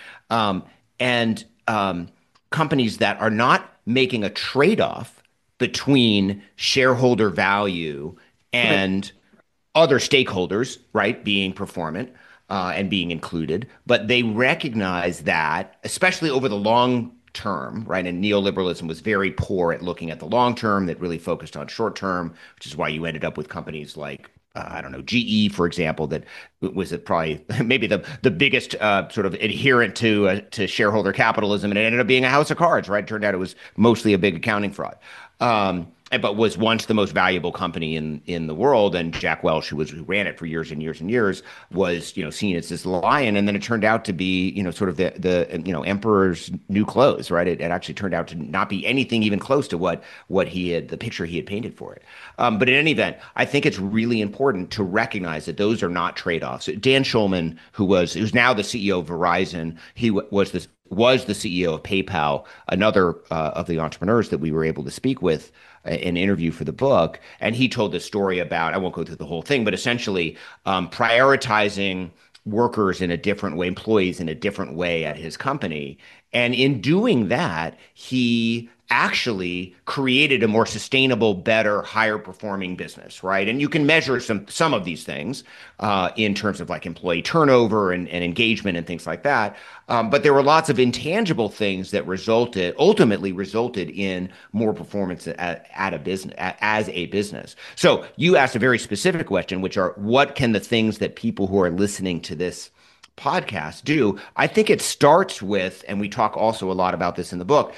And companies that are not making a trade-off between shareholder value and other stakeholders, right, being performant and being included, but they recognize that, especially over the long term, right? And neoliberalism was very poor at looking at the long term, that really focused on short term, which is why you ended up with companies like I don't know, GE, for example, that was probably maybe the biggest sort of adherent to shareholder capitalism, and it ended up being a house of cards, right? It turned out it was mostly a big accounting fraud. But was once the most valuable company in the world, and Jack Welch, who ran it for years and years and years, was seen as this lion, and then it turned out to be sort of the emperor's new clothes, right? It actually turned out to not be anything even close to what the picture he had painted for it. But in any event, I think it's really important to recognize that those are not trade-offs. Dan Schulman, who's now the CEO of Verizon, he was the CEO of PayPal, another of the entrepreneurs that we were able to speak with an interview for the book. And he told this story about, I won't go through the whole thing, but essentially prioritizing workers in a different way, employees in a different way at his company. And in doing that, he actually created a more sustainable, better, higher performing business, right? And you can measure some of these things in terms of like employee turnover and engagement and things like that. But there were lots of intangible things that ultimately resulted in more performance at a business, as a business. So you asked a very specific question, which are what can the things that people who are listening to this podcast do? I think it starts with, and we talk also a lot about this in the book,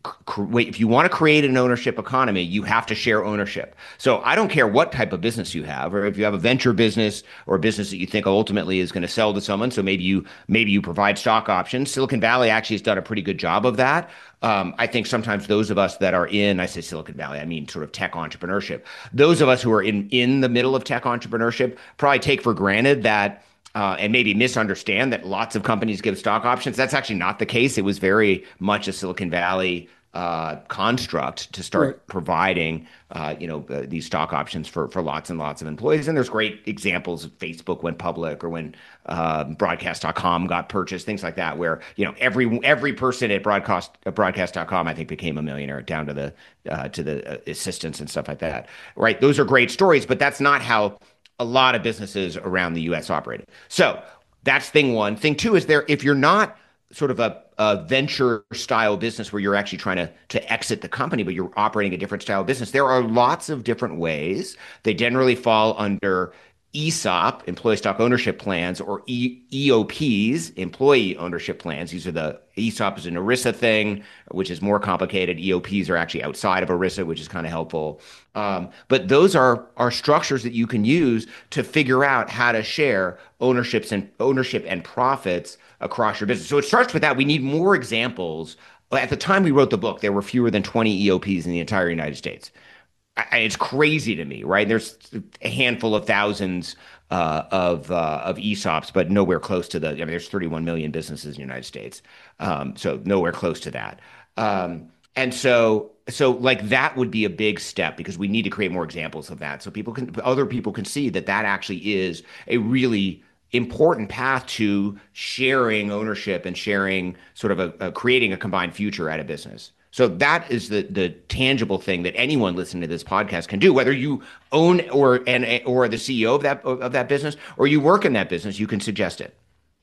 if you want to create an ownership economy, you have to share ownership. So I don't care what type of business you have, or if you have a venture business or a business that you think ultimately is going to sell to someone. So maybe you provide stock options. Silicon Valley actually has done a pretty good job of that. I think sometimes those of us that are I say Silicon Valley, I mean sort of tech entrepreneurship. Those of us who are in the middle of tech entrepreneurship probably take for granted that and maybe misunderstand that lots of companies give stock options. That's actually not the case. It was very much a Silicon Valley construct to start providing, these stock options for lots and lots of employees. And there's great examples of Facebook went public, or when broadcast.com got purchased, things like that, where, every person at broadcast.com, I think, became a millionaire, down to the assistants and stuff like that, right? Those are great stories, but that's not how a lot of businesses around the U.S. operated. So that's thing one. Thing two is if you're not sort of a venture style business where you're actually trying to exit the company, but you're operating a different style of business, there are lots of different ways. They generally fall under ESOP, employee stock ownership plans, or EOPs, employee ownership plans. These are the ESOP is an ERISA thing, which is more complicated. EOPs are actually outside of ERISA, which is kind of helpful. But those are structures that you can use to figure out how to share ownership and profits across your business. So it starts with that. We need more examples. At the time we wrote the book, there were fewer than 20 EOPs in the entire United States. It's crazy to me, right? There's a handful of thousands of ESOPs, but nowhere close to there's 31 million businesses in the United States. So nowhere close to that. And so like that would be a big step because we need to create more examples of that. So other people can see that actually is a really important path to sharing ownership and sharing sort of creating a combined future at a business. So that is the tangible thing that anyone listening to this podcast can do, whether you own or the CEO of that business or you work in that business, you can suggest it.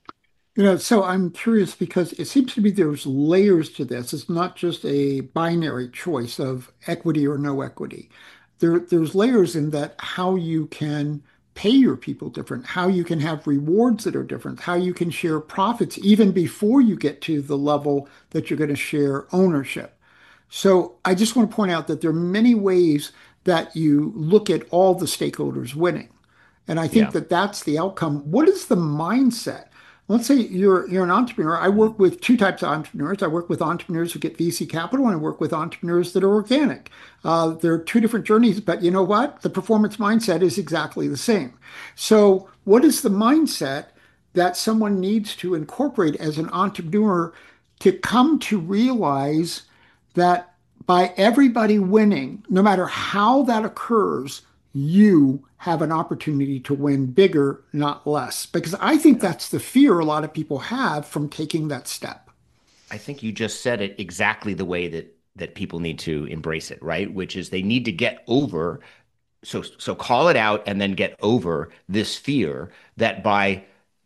So I'm curious because it seems to me there's layers to this. It's not just a binary choice of equity or no equity. There's layers in that how you can pay your people different, how you can have rewards that are different, how you can share profits even before you get to the level that you're going to share ownership. So I just want to point out that there are many ways that you look at all the stakeholders winning. And I think that that's the outcome. What is the mindset? Let's say you're an entrepreneur. I work with two types of entrepreneurs. I work with entrepreneurs who get VC capital, and I work with entrepreneurs that are organic. There are two different journeys, but you know what? The performance mindset is exactly the same. So what is the mindset that someone needs to incorporate as an entrepreneur to come to realize that by everybody winning, no matter how that occurs, you have an opportunity to win bigger, not less? Because I think that's the fear a lot of people have from taking that step. I think you just said it exactly the way that people need to embrace it, right? Which is they need to get over, so call it out and then get over this fear that by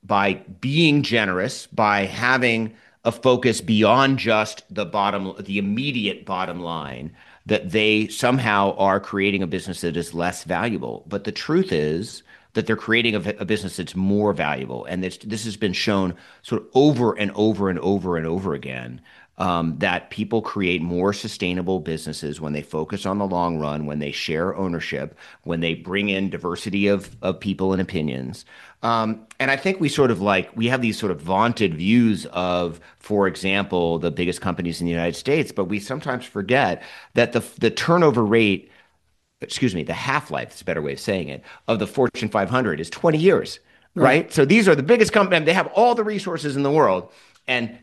being generous, by having a focus beyond just the immediate bottom line, that they somehow are creating a business that is less valuable. But the truth is that they're creating a business that's more valuable. And this has been shown sort of over and over and over and over again, that people create more sustainable businesses when they focus on the long run, when they share ownership, when they bring in diversity of people and opinions. And I think we have these sort of vaunted views of, for example, the biggest companies in the United States, but we sometimes forget that the turnover rate, the half-life, that's a better way of saying it, of the Fortune 500 is 20 years, right? So these are the biggest companies. They have all the resources in the world, and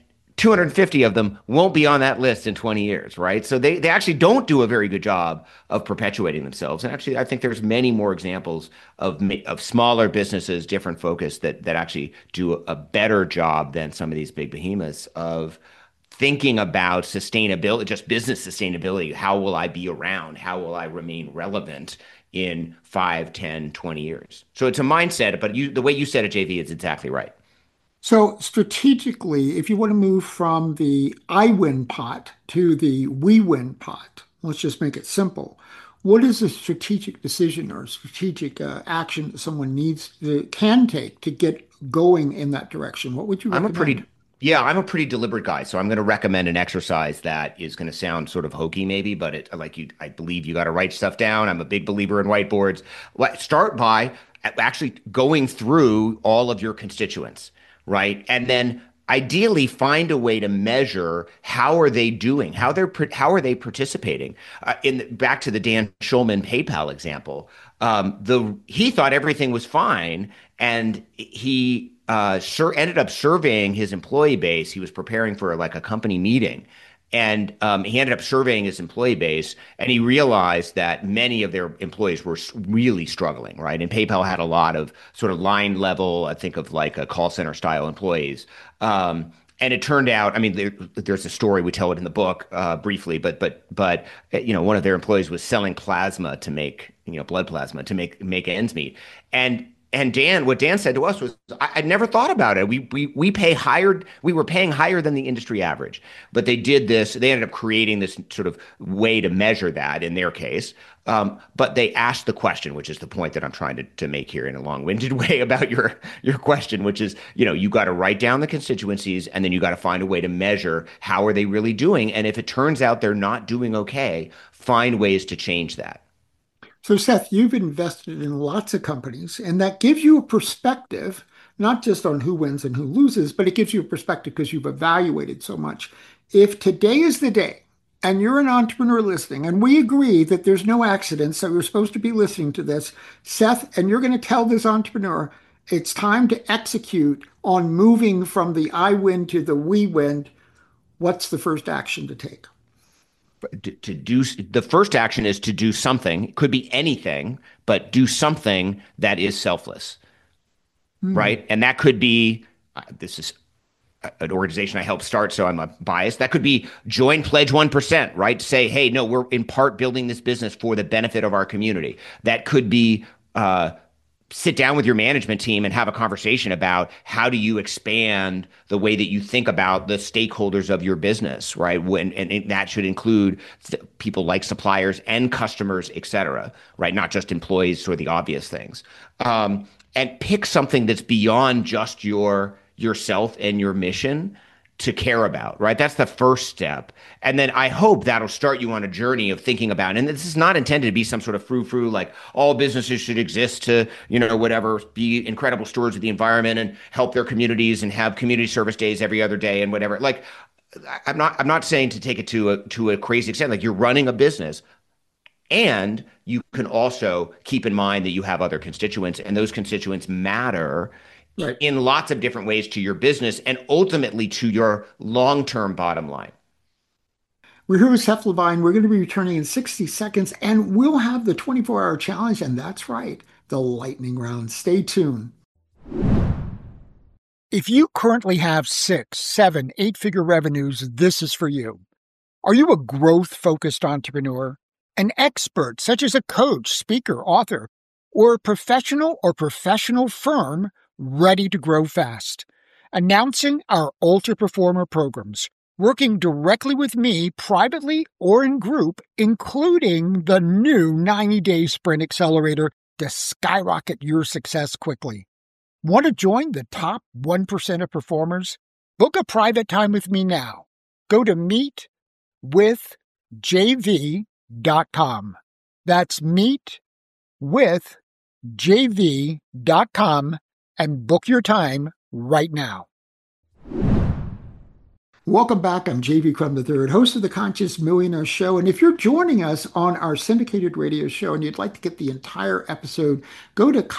250 of them won't be on that list in 20 years, right? So they actually don't do a very good job of perpetuating themselves. And actually, I think there's many more examples of smaller businesses, different focus, that actually do a better job than some of these big behemoths of thinking about sustainability, just business sustainability. How will I be around? How will I remain relevant in 5, 10, 20 years? So it's a mindset, but the way you said it, JV, is exactly right. So strategically, if you want to move from the I win pot to the we win pot, let's just make it simple. What is a strategic decision or strategic action that someone can take to get going in that direction? What would you recommend? I'm a pretty deliberate guy. So I'm going to recommend an exercise that is going to sound sort of hokey maybe, but I believe you got to write stuff down. I'm a big believer in whiteboards. Start by actually going through all of your constituents, right? And then ideally find a way to measure how are they doing, how are they participating. Back to the Dan Schulman PayPal example, he thought everything was fine, and he ended up surveying his employee base. He was preparing for like a company meeting, and he ended up surveying his employee base, and he realized that many of their employees were really struggling, right? And PayPal had a lot of sort of line level, I think of like a call center style employees. And it turned out, I mean, there's a story, we tell it in the book briefly, but one of their employees was selling plasma to make, blood plasma to make ends meet. And And Dan, what Dan said to us was, I never thought about it. We pay higher. We were paying higher than the industry average, but they did this. They ended up creating this sort of way to measure that in their case. But they asked the question, which is the point that I'm trying to make here in a long-winded way about your question, which is, you got to write down the constituencies, and then you got to find a way to measure how are they really doing. And if it turns out they're not doing okay, find ways to change that. So, Seth, you've invested in lots of companies, and that gives you a perspective, not just on who wins and who loses, but it gives you a perspective because you've evaluated so much. If today is the day, and you're an entrepreneur listening, and we agree that there's no accident, so you're supposed to be listening to this, Seth, and you're going to tell this entrepreneur, it's time to execute on moving from the I win to the we win, what's the first action to take? To do the first action is to do something. It could be anything, but do something that is selfless, right? And that could be this is an organization I helped start, so I'm a bias. That could be join Pledge 1%, right? Say, hey, no, we're in part building this business for the benefit of our community. That could be sit down with your management team and have a conversation about how do you expand the way that you think about the stakeholders of your business, right? And that should include people like suppliers and customers, et cetera, right? Not just employees or the obvious things. And pick something that's beyond just yourself and your mission to care about, right? That's the first step. And then I hope that'll start you on a journey of thinking about, and this is not intended to be some sort of frou-frou, like all businesses should exist to, whatever, be incredible stewards of the environment and help their communities and have community service days every other day and whatever. Like, I'm not saying to take it to a crazy extent. Like, you're running a business, and you can also keep in mind that you have other constituents, and those constituents matter in lots of different ways to your business and ultimately to your long-term bottom line. We're here with Seth Levine. We're going to be returning in 60 seconds, and we'll have the 24-hour challenge, and that's right, the lightning round. Stay tuned. If you currently have 6, 7, 8-figure revenues, this is for you. Are you a growth-focused entrepreneur, an expert such as a coach, speaker, author, or a professional firm ready to grow fast? Announcing our Ultra Performer programs, working directly with me privately or in group, including the new 90-day Sprint Accelerator to skyrocket your success quickly. Want to join the top 1% of performers? Book a private time with me now. Go to meetwithjv.com. That's meetwithjv.com and book your time right now. Welcome back. I'm JV Crum III, host of the Conscious Millionaire Show. And if you're joining us on our syndicated radio show and you'd like to get the entire episode, go to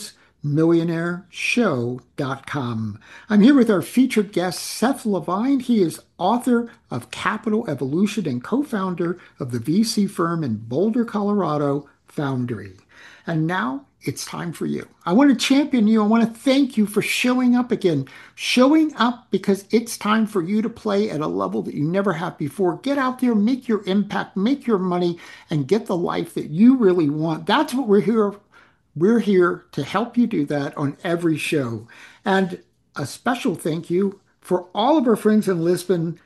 consciousmillionaireshow.com. I'm here with our featured guest, Seth Levine. He is author of Capital Evolution and co-founder of the VC firm in Boulder, Colorado, Foundry. And now it's time for you. I want to champion you. I want to thank you for showing up again. Showing up because it's time for you to play at a level that you never have before. Get out there, make your impact, make your money, and get the life that you really want. That's what we're here. We're here to help you do that on every show. And a special thank you for all of our friends in Lisbon.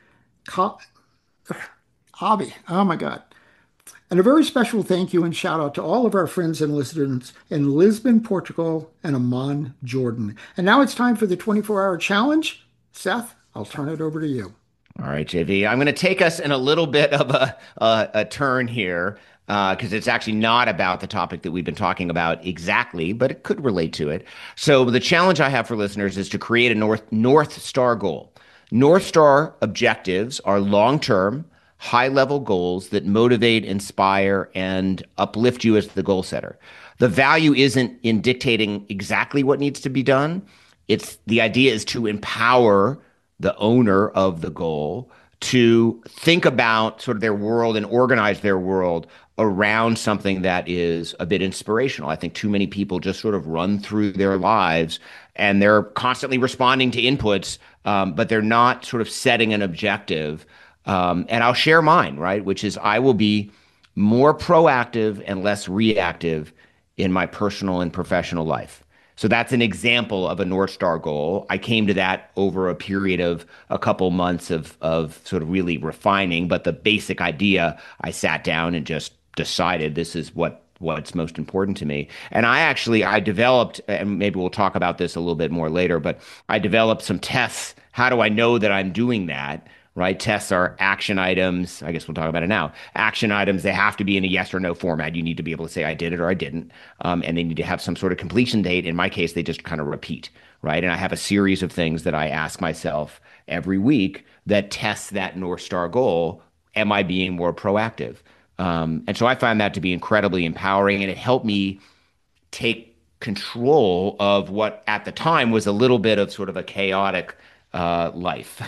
Hobby. Oh my God. And a very special thank you and shout out to all of our friends and listeners in Lisbon, Portugal, and Amman, Jordan. And now it's time for the 24-hour challenge. Seth, I'll turn it over to you. All right, JV. I'm going to take us in a little bit of a turn here because it's actually not about the topic that we've been talking about exactly, but it could relate to it. So the challenge I have for listeners is to create a North Star goal. North Star objectives are long-term, high-level goals that motivate, inspire, and uplift you as the goal setter. The value isn't in dictating exactly what needs to be done. The idea is to empower the owner of the goal to think about sort of their world and organize their world around something that is a bit inspirational. I think too many people just sort of run through their lives and they're constantly responding to inputs, but they're not sort of setting an objective. And I'll share mine, right? Which is I will be more proactive and less reactive in my personal and professional life. So that's an example of a North Star goal. I came to that over a period of a couple months of sort of really refining, but the basic idea, I sat down and just decided this is what's most important to me. And I developed, and maybe we'll talk about this a little bit more later, but I developed some tests. How do I know that I'm doing that? Right? Tests are action items. I guess we'll talk about it now. Action items, they have to be in a yes or no format. You need to be able to say, I did it or I didn't. And they need to have some sort of completion date. In my case, they just kind of repeat, right? And I have a series of things that I ask myself every week that tests that North Star goal. Am I being more proactive? And so I found that to be incredibly empowering, and it helped me take control of what at the time was a little bit of sort of a chaotic life.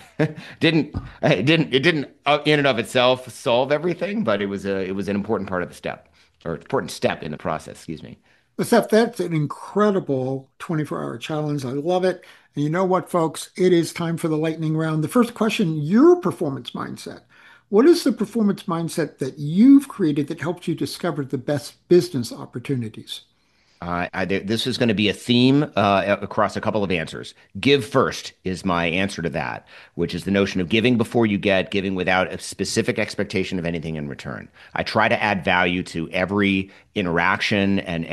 It didn't in and of itself solve everything, but it was an important part of the step, or important step in the process. Excuse me. But Seth, that's an incredible 24-hour challenge. I love it. And you know what, folks? It is time for the lightning round. The first question, your performance mindset. What is the performance mindset that you've created that helps you discover the best business opportunities? This is going to be a theme across a couple of answers. Give first is my answer to that, which is the notion of giving before you get, giving without a specific expectation of anything in return. I try to add value to every interaction and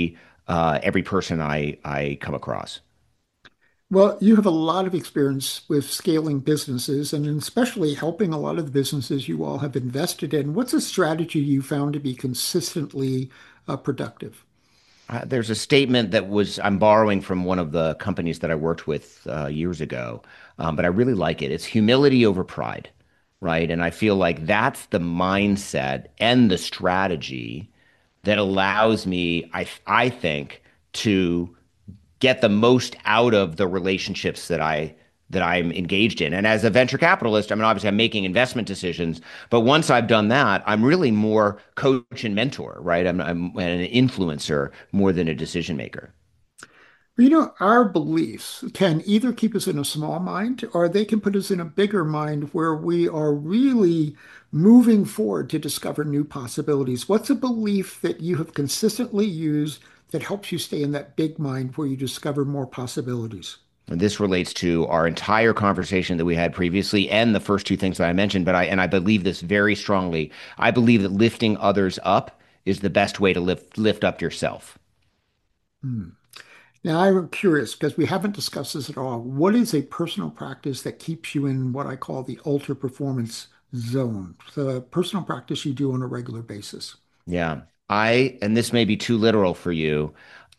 every person I come across. Well, you have a lot of experience with scaling businesses and especially helping a lot of the businesses you all have invested in. What's a strategy you found to be consistently productive? There's a statement I'm borrowing from one of the companies that I worked with years ago, but I really like it. It's humility over pride, right? And I feel like that's the mindset and the strategy that allows me, I think, to get the most out of the relationships that I'm engaged in. And as a venture capitalist, I mean, obviously I'm making investment decisions, but once I've done that, I'm really more coach and mentor, right? I'm an influencer more than a decision maker. You know, our beliefs can either keep us in a small mind or they can put us in a bigger mind where we are really moving forward to discover new possibilities. What's a belief that you have consistently used that helps you stay in that big mind where you discover more possibilities? And this relates to our entire conversation that we had previously and the first two things that I mentioned, but I believe this very strongly. I believe that lifting others up is the best way to lift up yourself. Hmm. Now, I'm curious because we haven't discussed this at all. What is a personal practice that keeps you in what I call the ultra performance zone? The personal practice you do on a regular basis. Yeah. And this may be too literal for you.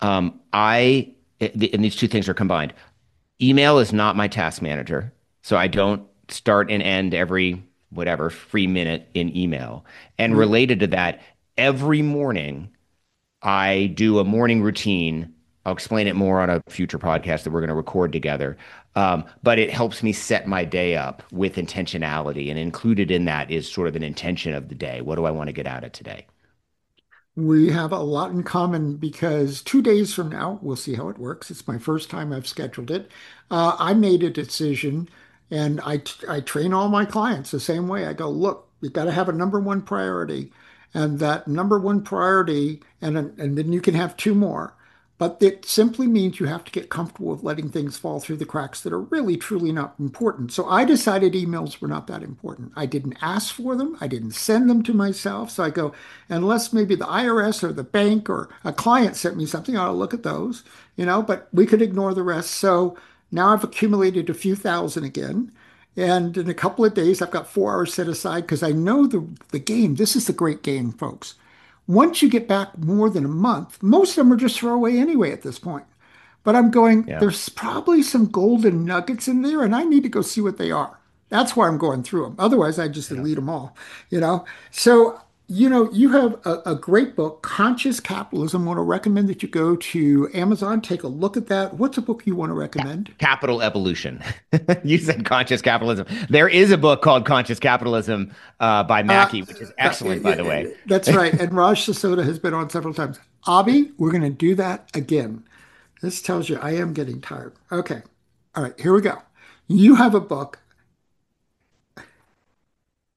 And these two things are combined. Email is not my task manager, so I don't start and end every whatever free minute in email. And Right. related to that, every morning I do a morning routine. I'll explain it more on a future podcast that we're going to record together. But it helps me set my day up with intentionality. And included in that is sort of an intention of the day. What do I want to get out of today? We have a lot in common because 2 days from now, we'll see how it works. It's my first time I've scheduled it. I made a decision and I train all my clients the same way. I go, look, you got to have a number one priority. And that number one priority, and then you can have two more. But it simply means you have to get comfortable with letting things fall through the cracks that are really, truly not important. So I decided emails were not that important. I didn't ask for them. I didn't send them to myself. So I go, unless maybe the IRS or the bank or a client sent me something, I'll look at those, but we could ignore the rest. So now I've accumulated a few thousand again. And in a couple of days, I've got 4 hours set aside because I know the game. This is the great game, folks. Once you get back more than a month, most of them are just throwaway anyway at this point. But I'm going, Yeah. there's probably some golden nuggets in there, and I need to go see what they are. That's why I'm going through them. Otherwise, I just Yeah. delete them all, you know? So, you have a great book, Conscious Capitalism. I want to recommend that you go to Amazon, take a look at that. What's a book you want to recommend? Capital Evolution. You said conscious capitalism. There is a book called Conscious Capitalism by Uh, Mackey, which is excellent, by the way. that's right. And Raj Sisodia has been on several times. Abby, we're going to do that again. This tells you I am getting tired. Okay. All right, here we go. You have a book,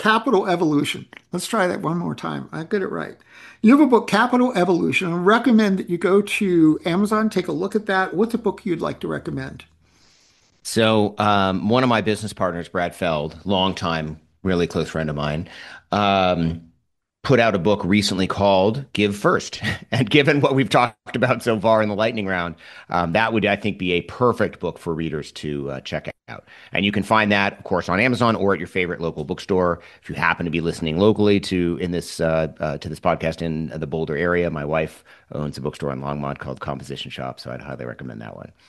Capital Evolution. Let's try that one more time. I get it right. You have a book, Capital Evolution. I recommend that you go to Amazon, take a look at that. What's a book you'd like to recommend? So one of my business partners, Brad Feld, longtime, really close friend of mine, put out a book recently called Give First. And given what we've talked about so far in the lightning round, that would, I think, be a perfect book for readers to check out. And you can find that, of course, on Amazon or at your favorite local bookstore. If you happen to be listening locally to this podcast in the Boulder area, my wife owns a bookstore in Longmont called Composition Shop, so I'd highly recommend that one.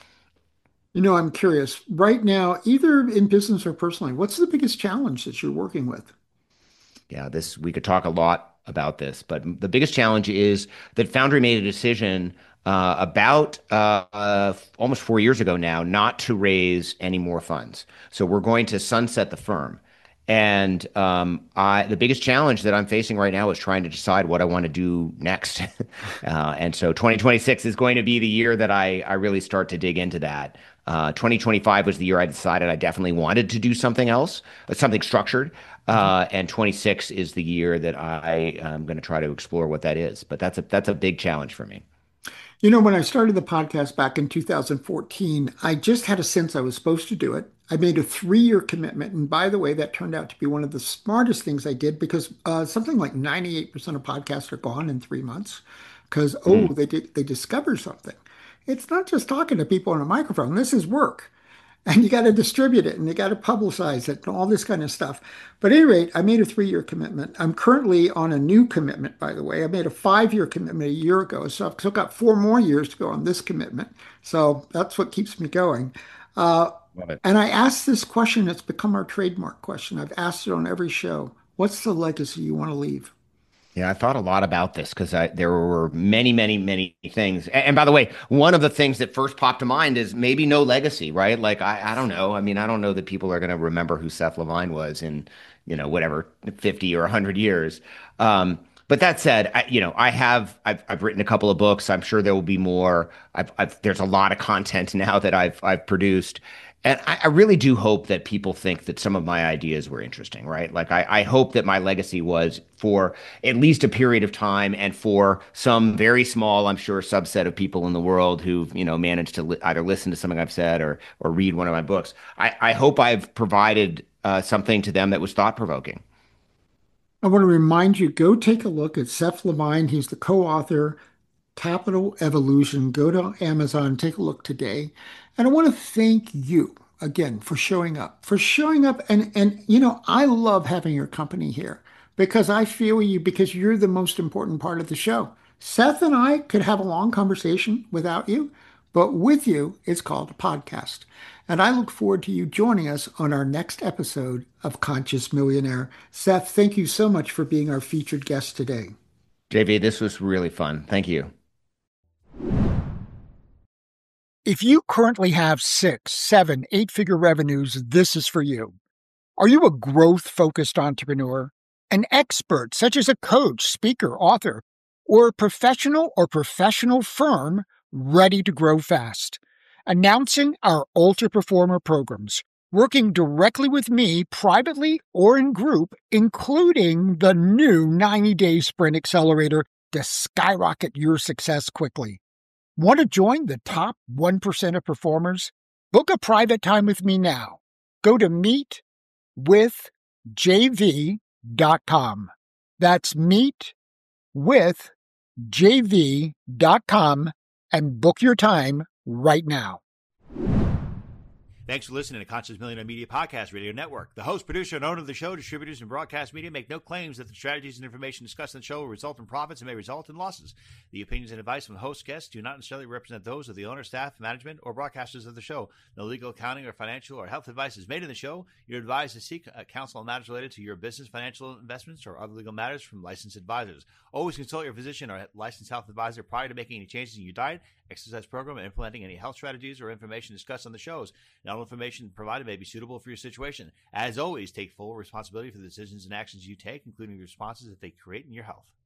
I'm curious right now, either in business or personally, what's the biggest challenge that you're working with? Yeah, we could talk a lot about this, but the biggest challenge is that Foundry made a decision about almost 4 years ago now not to raise any more funds. So we're going to sunset the firm. And the biggest challenge that I'm facing right now is trying to decide what I want to do next. And so 2026 is going to be the year that I really start to dig into that. 2025 was the year I decided I definitely wanted to do something else, something structured. And 26 is the year that I am going to try to explore what that is. But that's a big challenge for me. When I started the podcast back in 2014, I just had a sense I was supposed to do it. I made a 3-year commitment. And by the way, that turned out to be one of the smartest things I did because something like 98% of podcasts are gone in 3 months because, they discover something. It's not just talking to people on a microphone. This is work. And you got to distribute it and you got to publicize it and all this kind of stuff. But at any rate, I made a 3-year commitment. I'm currently on a new commitment, by the way. I made a 5-year commitment a year ago. So I've still got 4 more years to go on this commitment. So that's what keeps me going. And I asked this question. It's become our trademark question. I've asked it on every show. What's the legacy you want to leave? Yeah, I thought a lot about this because there were many, many, many things. And by the way, one of the things that first popped to mind is maybe no legacy, right? Like, I don't know. I mean, I don't know that people are going to remember who Seth Levine was in, whatever, 50 or 100 years. But that said, I've written a couple of books. I'm sure there will be more. There's a lot of content now that I've produced. And I really do hope that people think that some of my ideas were interesting, right? Like, I hope that my legacy was for at least a period of time and for some very small, I'm sure, subset of people in the world who've, managed to either listen to something I've said or read one of my books. I hope I've provided something to them that was thought-provoking. I want to remind you, go take a look at Seth Levine. He's the co-author, Capital Evolution. Go to Amazon, take a look today. And I want to thank you again for showing up. And I love having your company here because I feel you because you're the most important part of the show. Seth and I could have a long conversation without you, but with you, it's called a podcast. And I look forward to you joining us on our next episode of Conscious Millionaire. Seth, thank you so much for being our featured guest today. JV, this was really fun. Thank you. If you currently have 6, 7, 8-figure revenues, this is for you. Are you a growth-focused entrepreneur, an expert such as a coach, speaker, author, or a professional firm ready to grow fast? Announcing our Ultra Performer programs, working directly with me privately or in group, including the new 90-day Sprint Accelerator to skyrocket your success quickly. Want to join the top 1% of performers? Book a private time with me now. Go to meetwithjv.com. That's meetwithjv.com and book your time right now. Thanks for listening to Conscious Millionaire Media Podcast Radio Network. The host, producer, and owner of the show, distributors, and broadcast media make no claims that the strategies and information discussed in the show will result in profits and may result in losses. The opinions and advice from the host guests do not necessarily represent those of the owner, staff, management, or broadcasters of the show. No legal, accounting, or financial or health advice is made in the show. You're advised to seek counsel on matters related to your business, financial investments, or other legal matters from licensed advisors. Always consult your physician or licensed health advisor prior to making any changes in your diet, exercise program, and implementing any health strategies or information discussed on the shows. Not all information provided may be suitable for your situation. As always, take full responsibility for the decisions and actions you take, including the responses that they create in your health.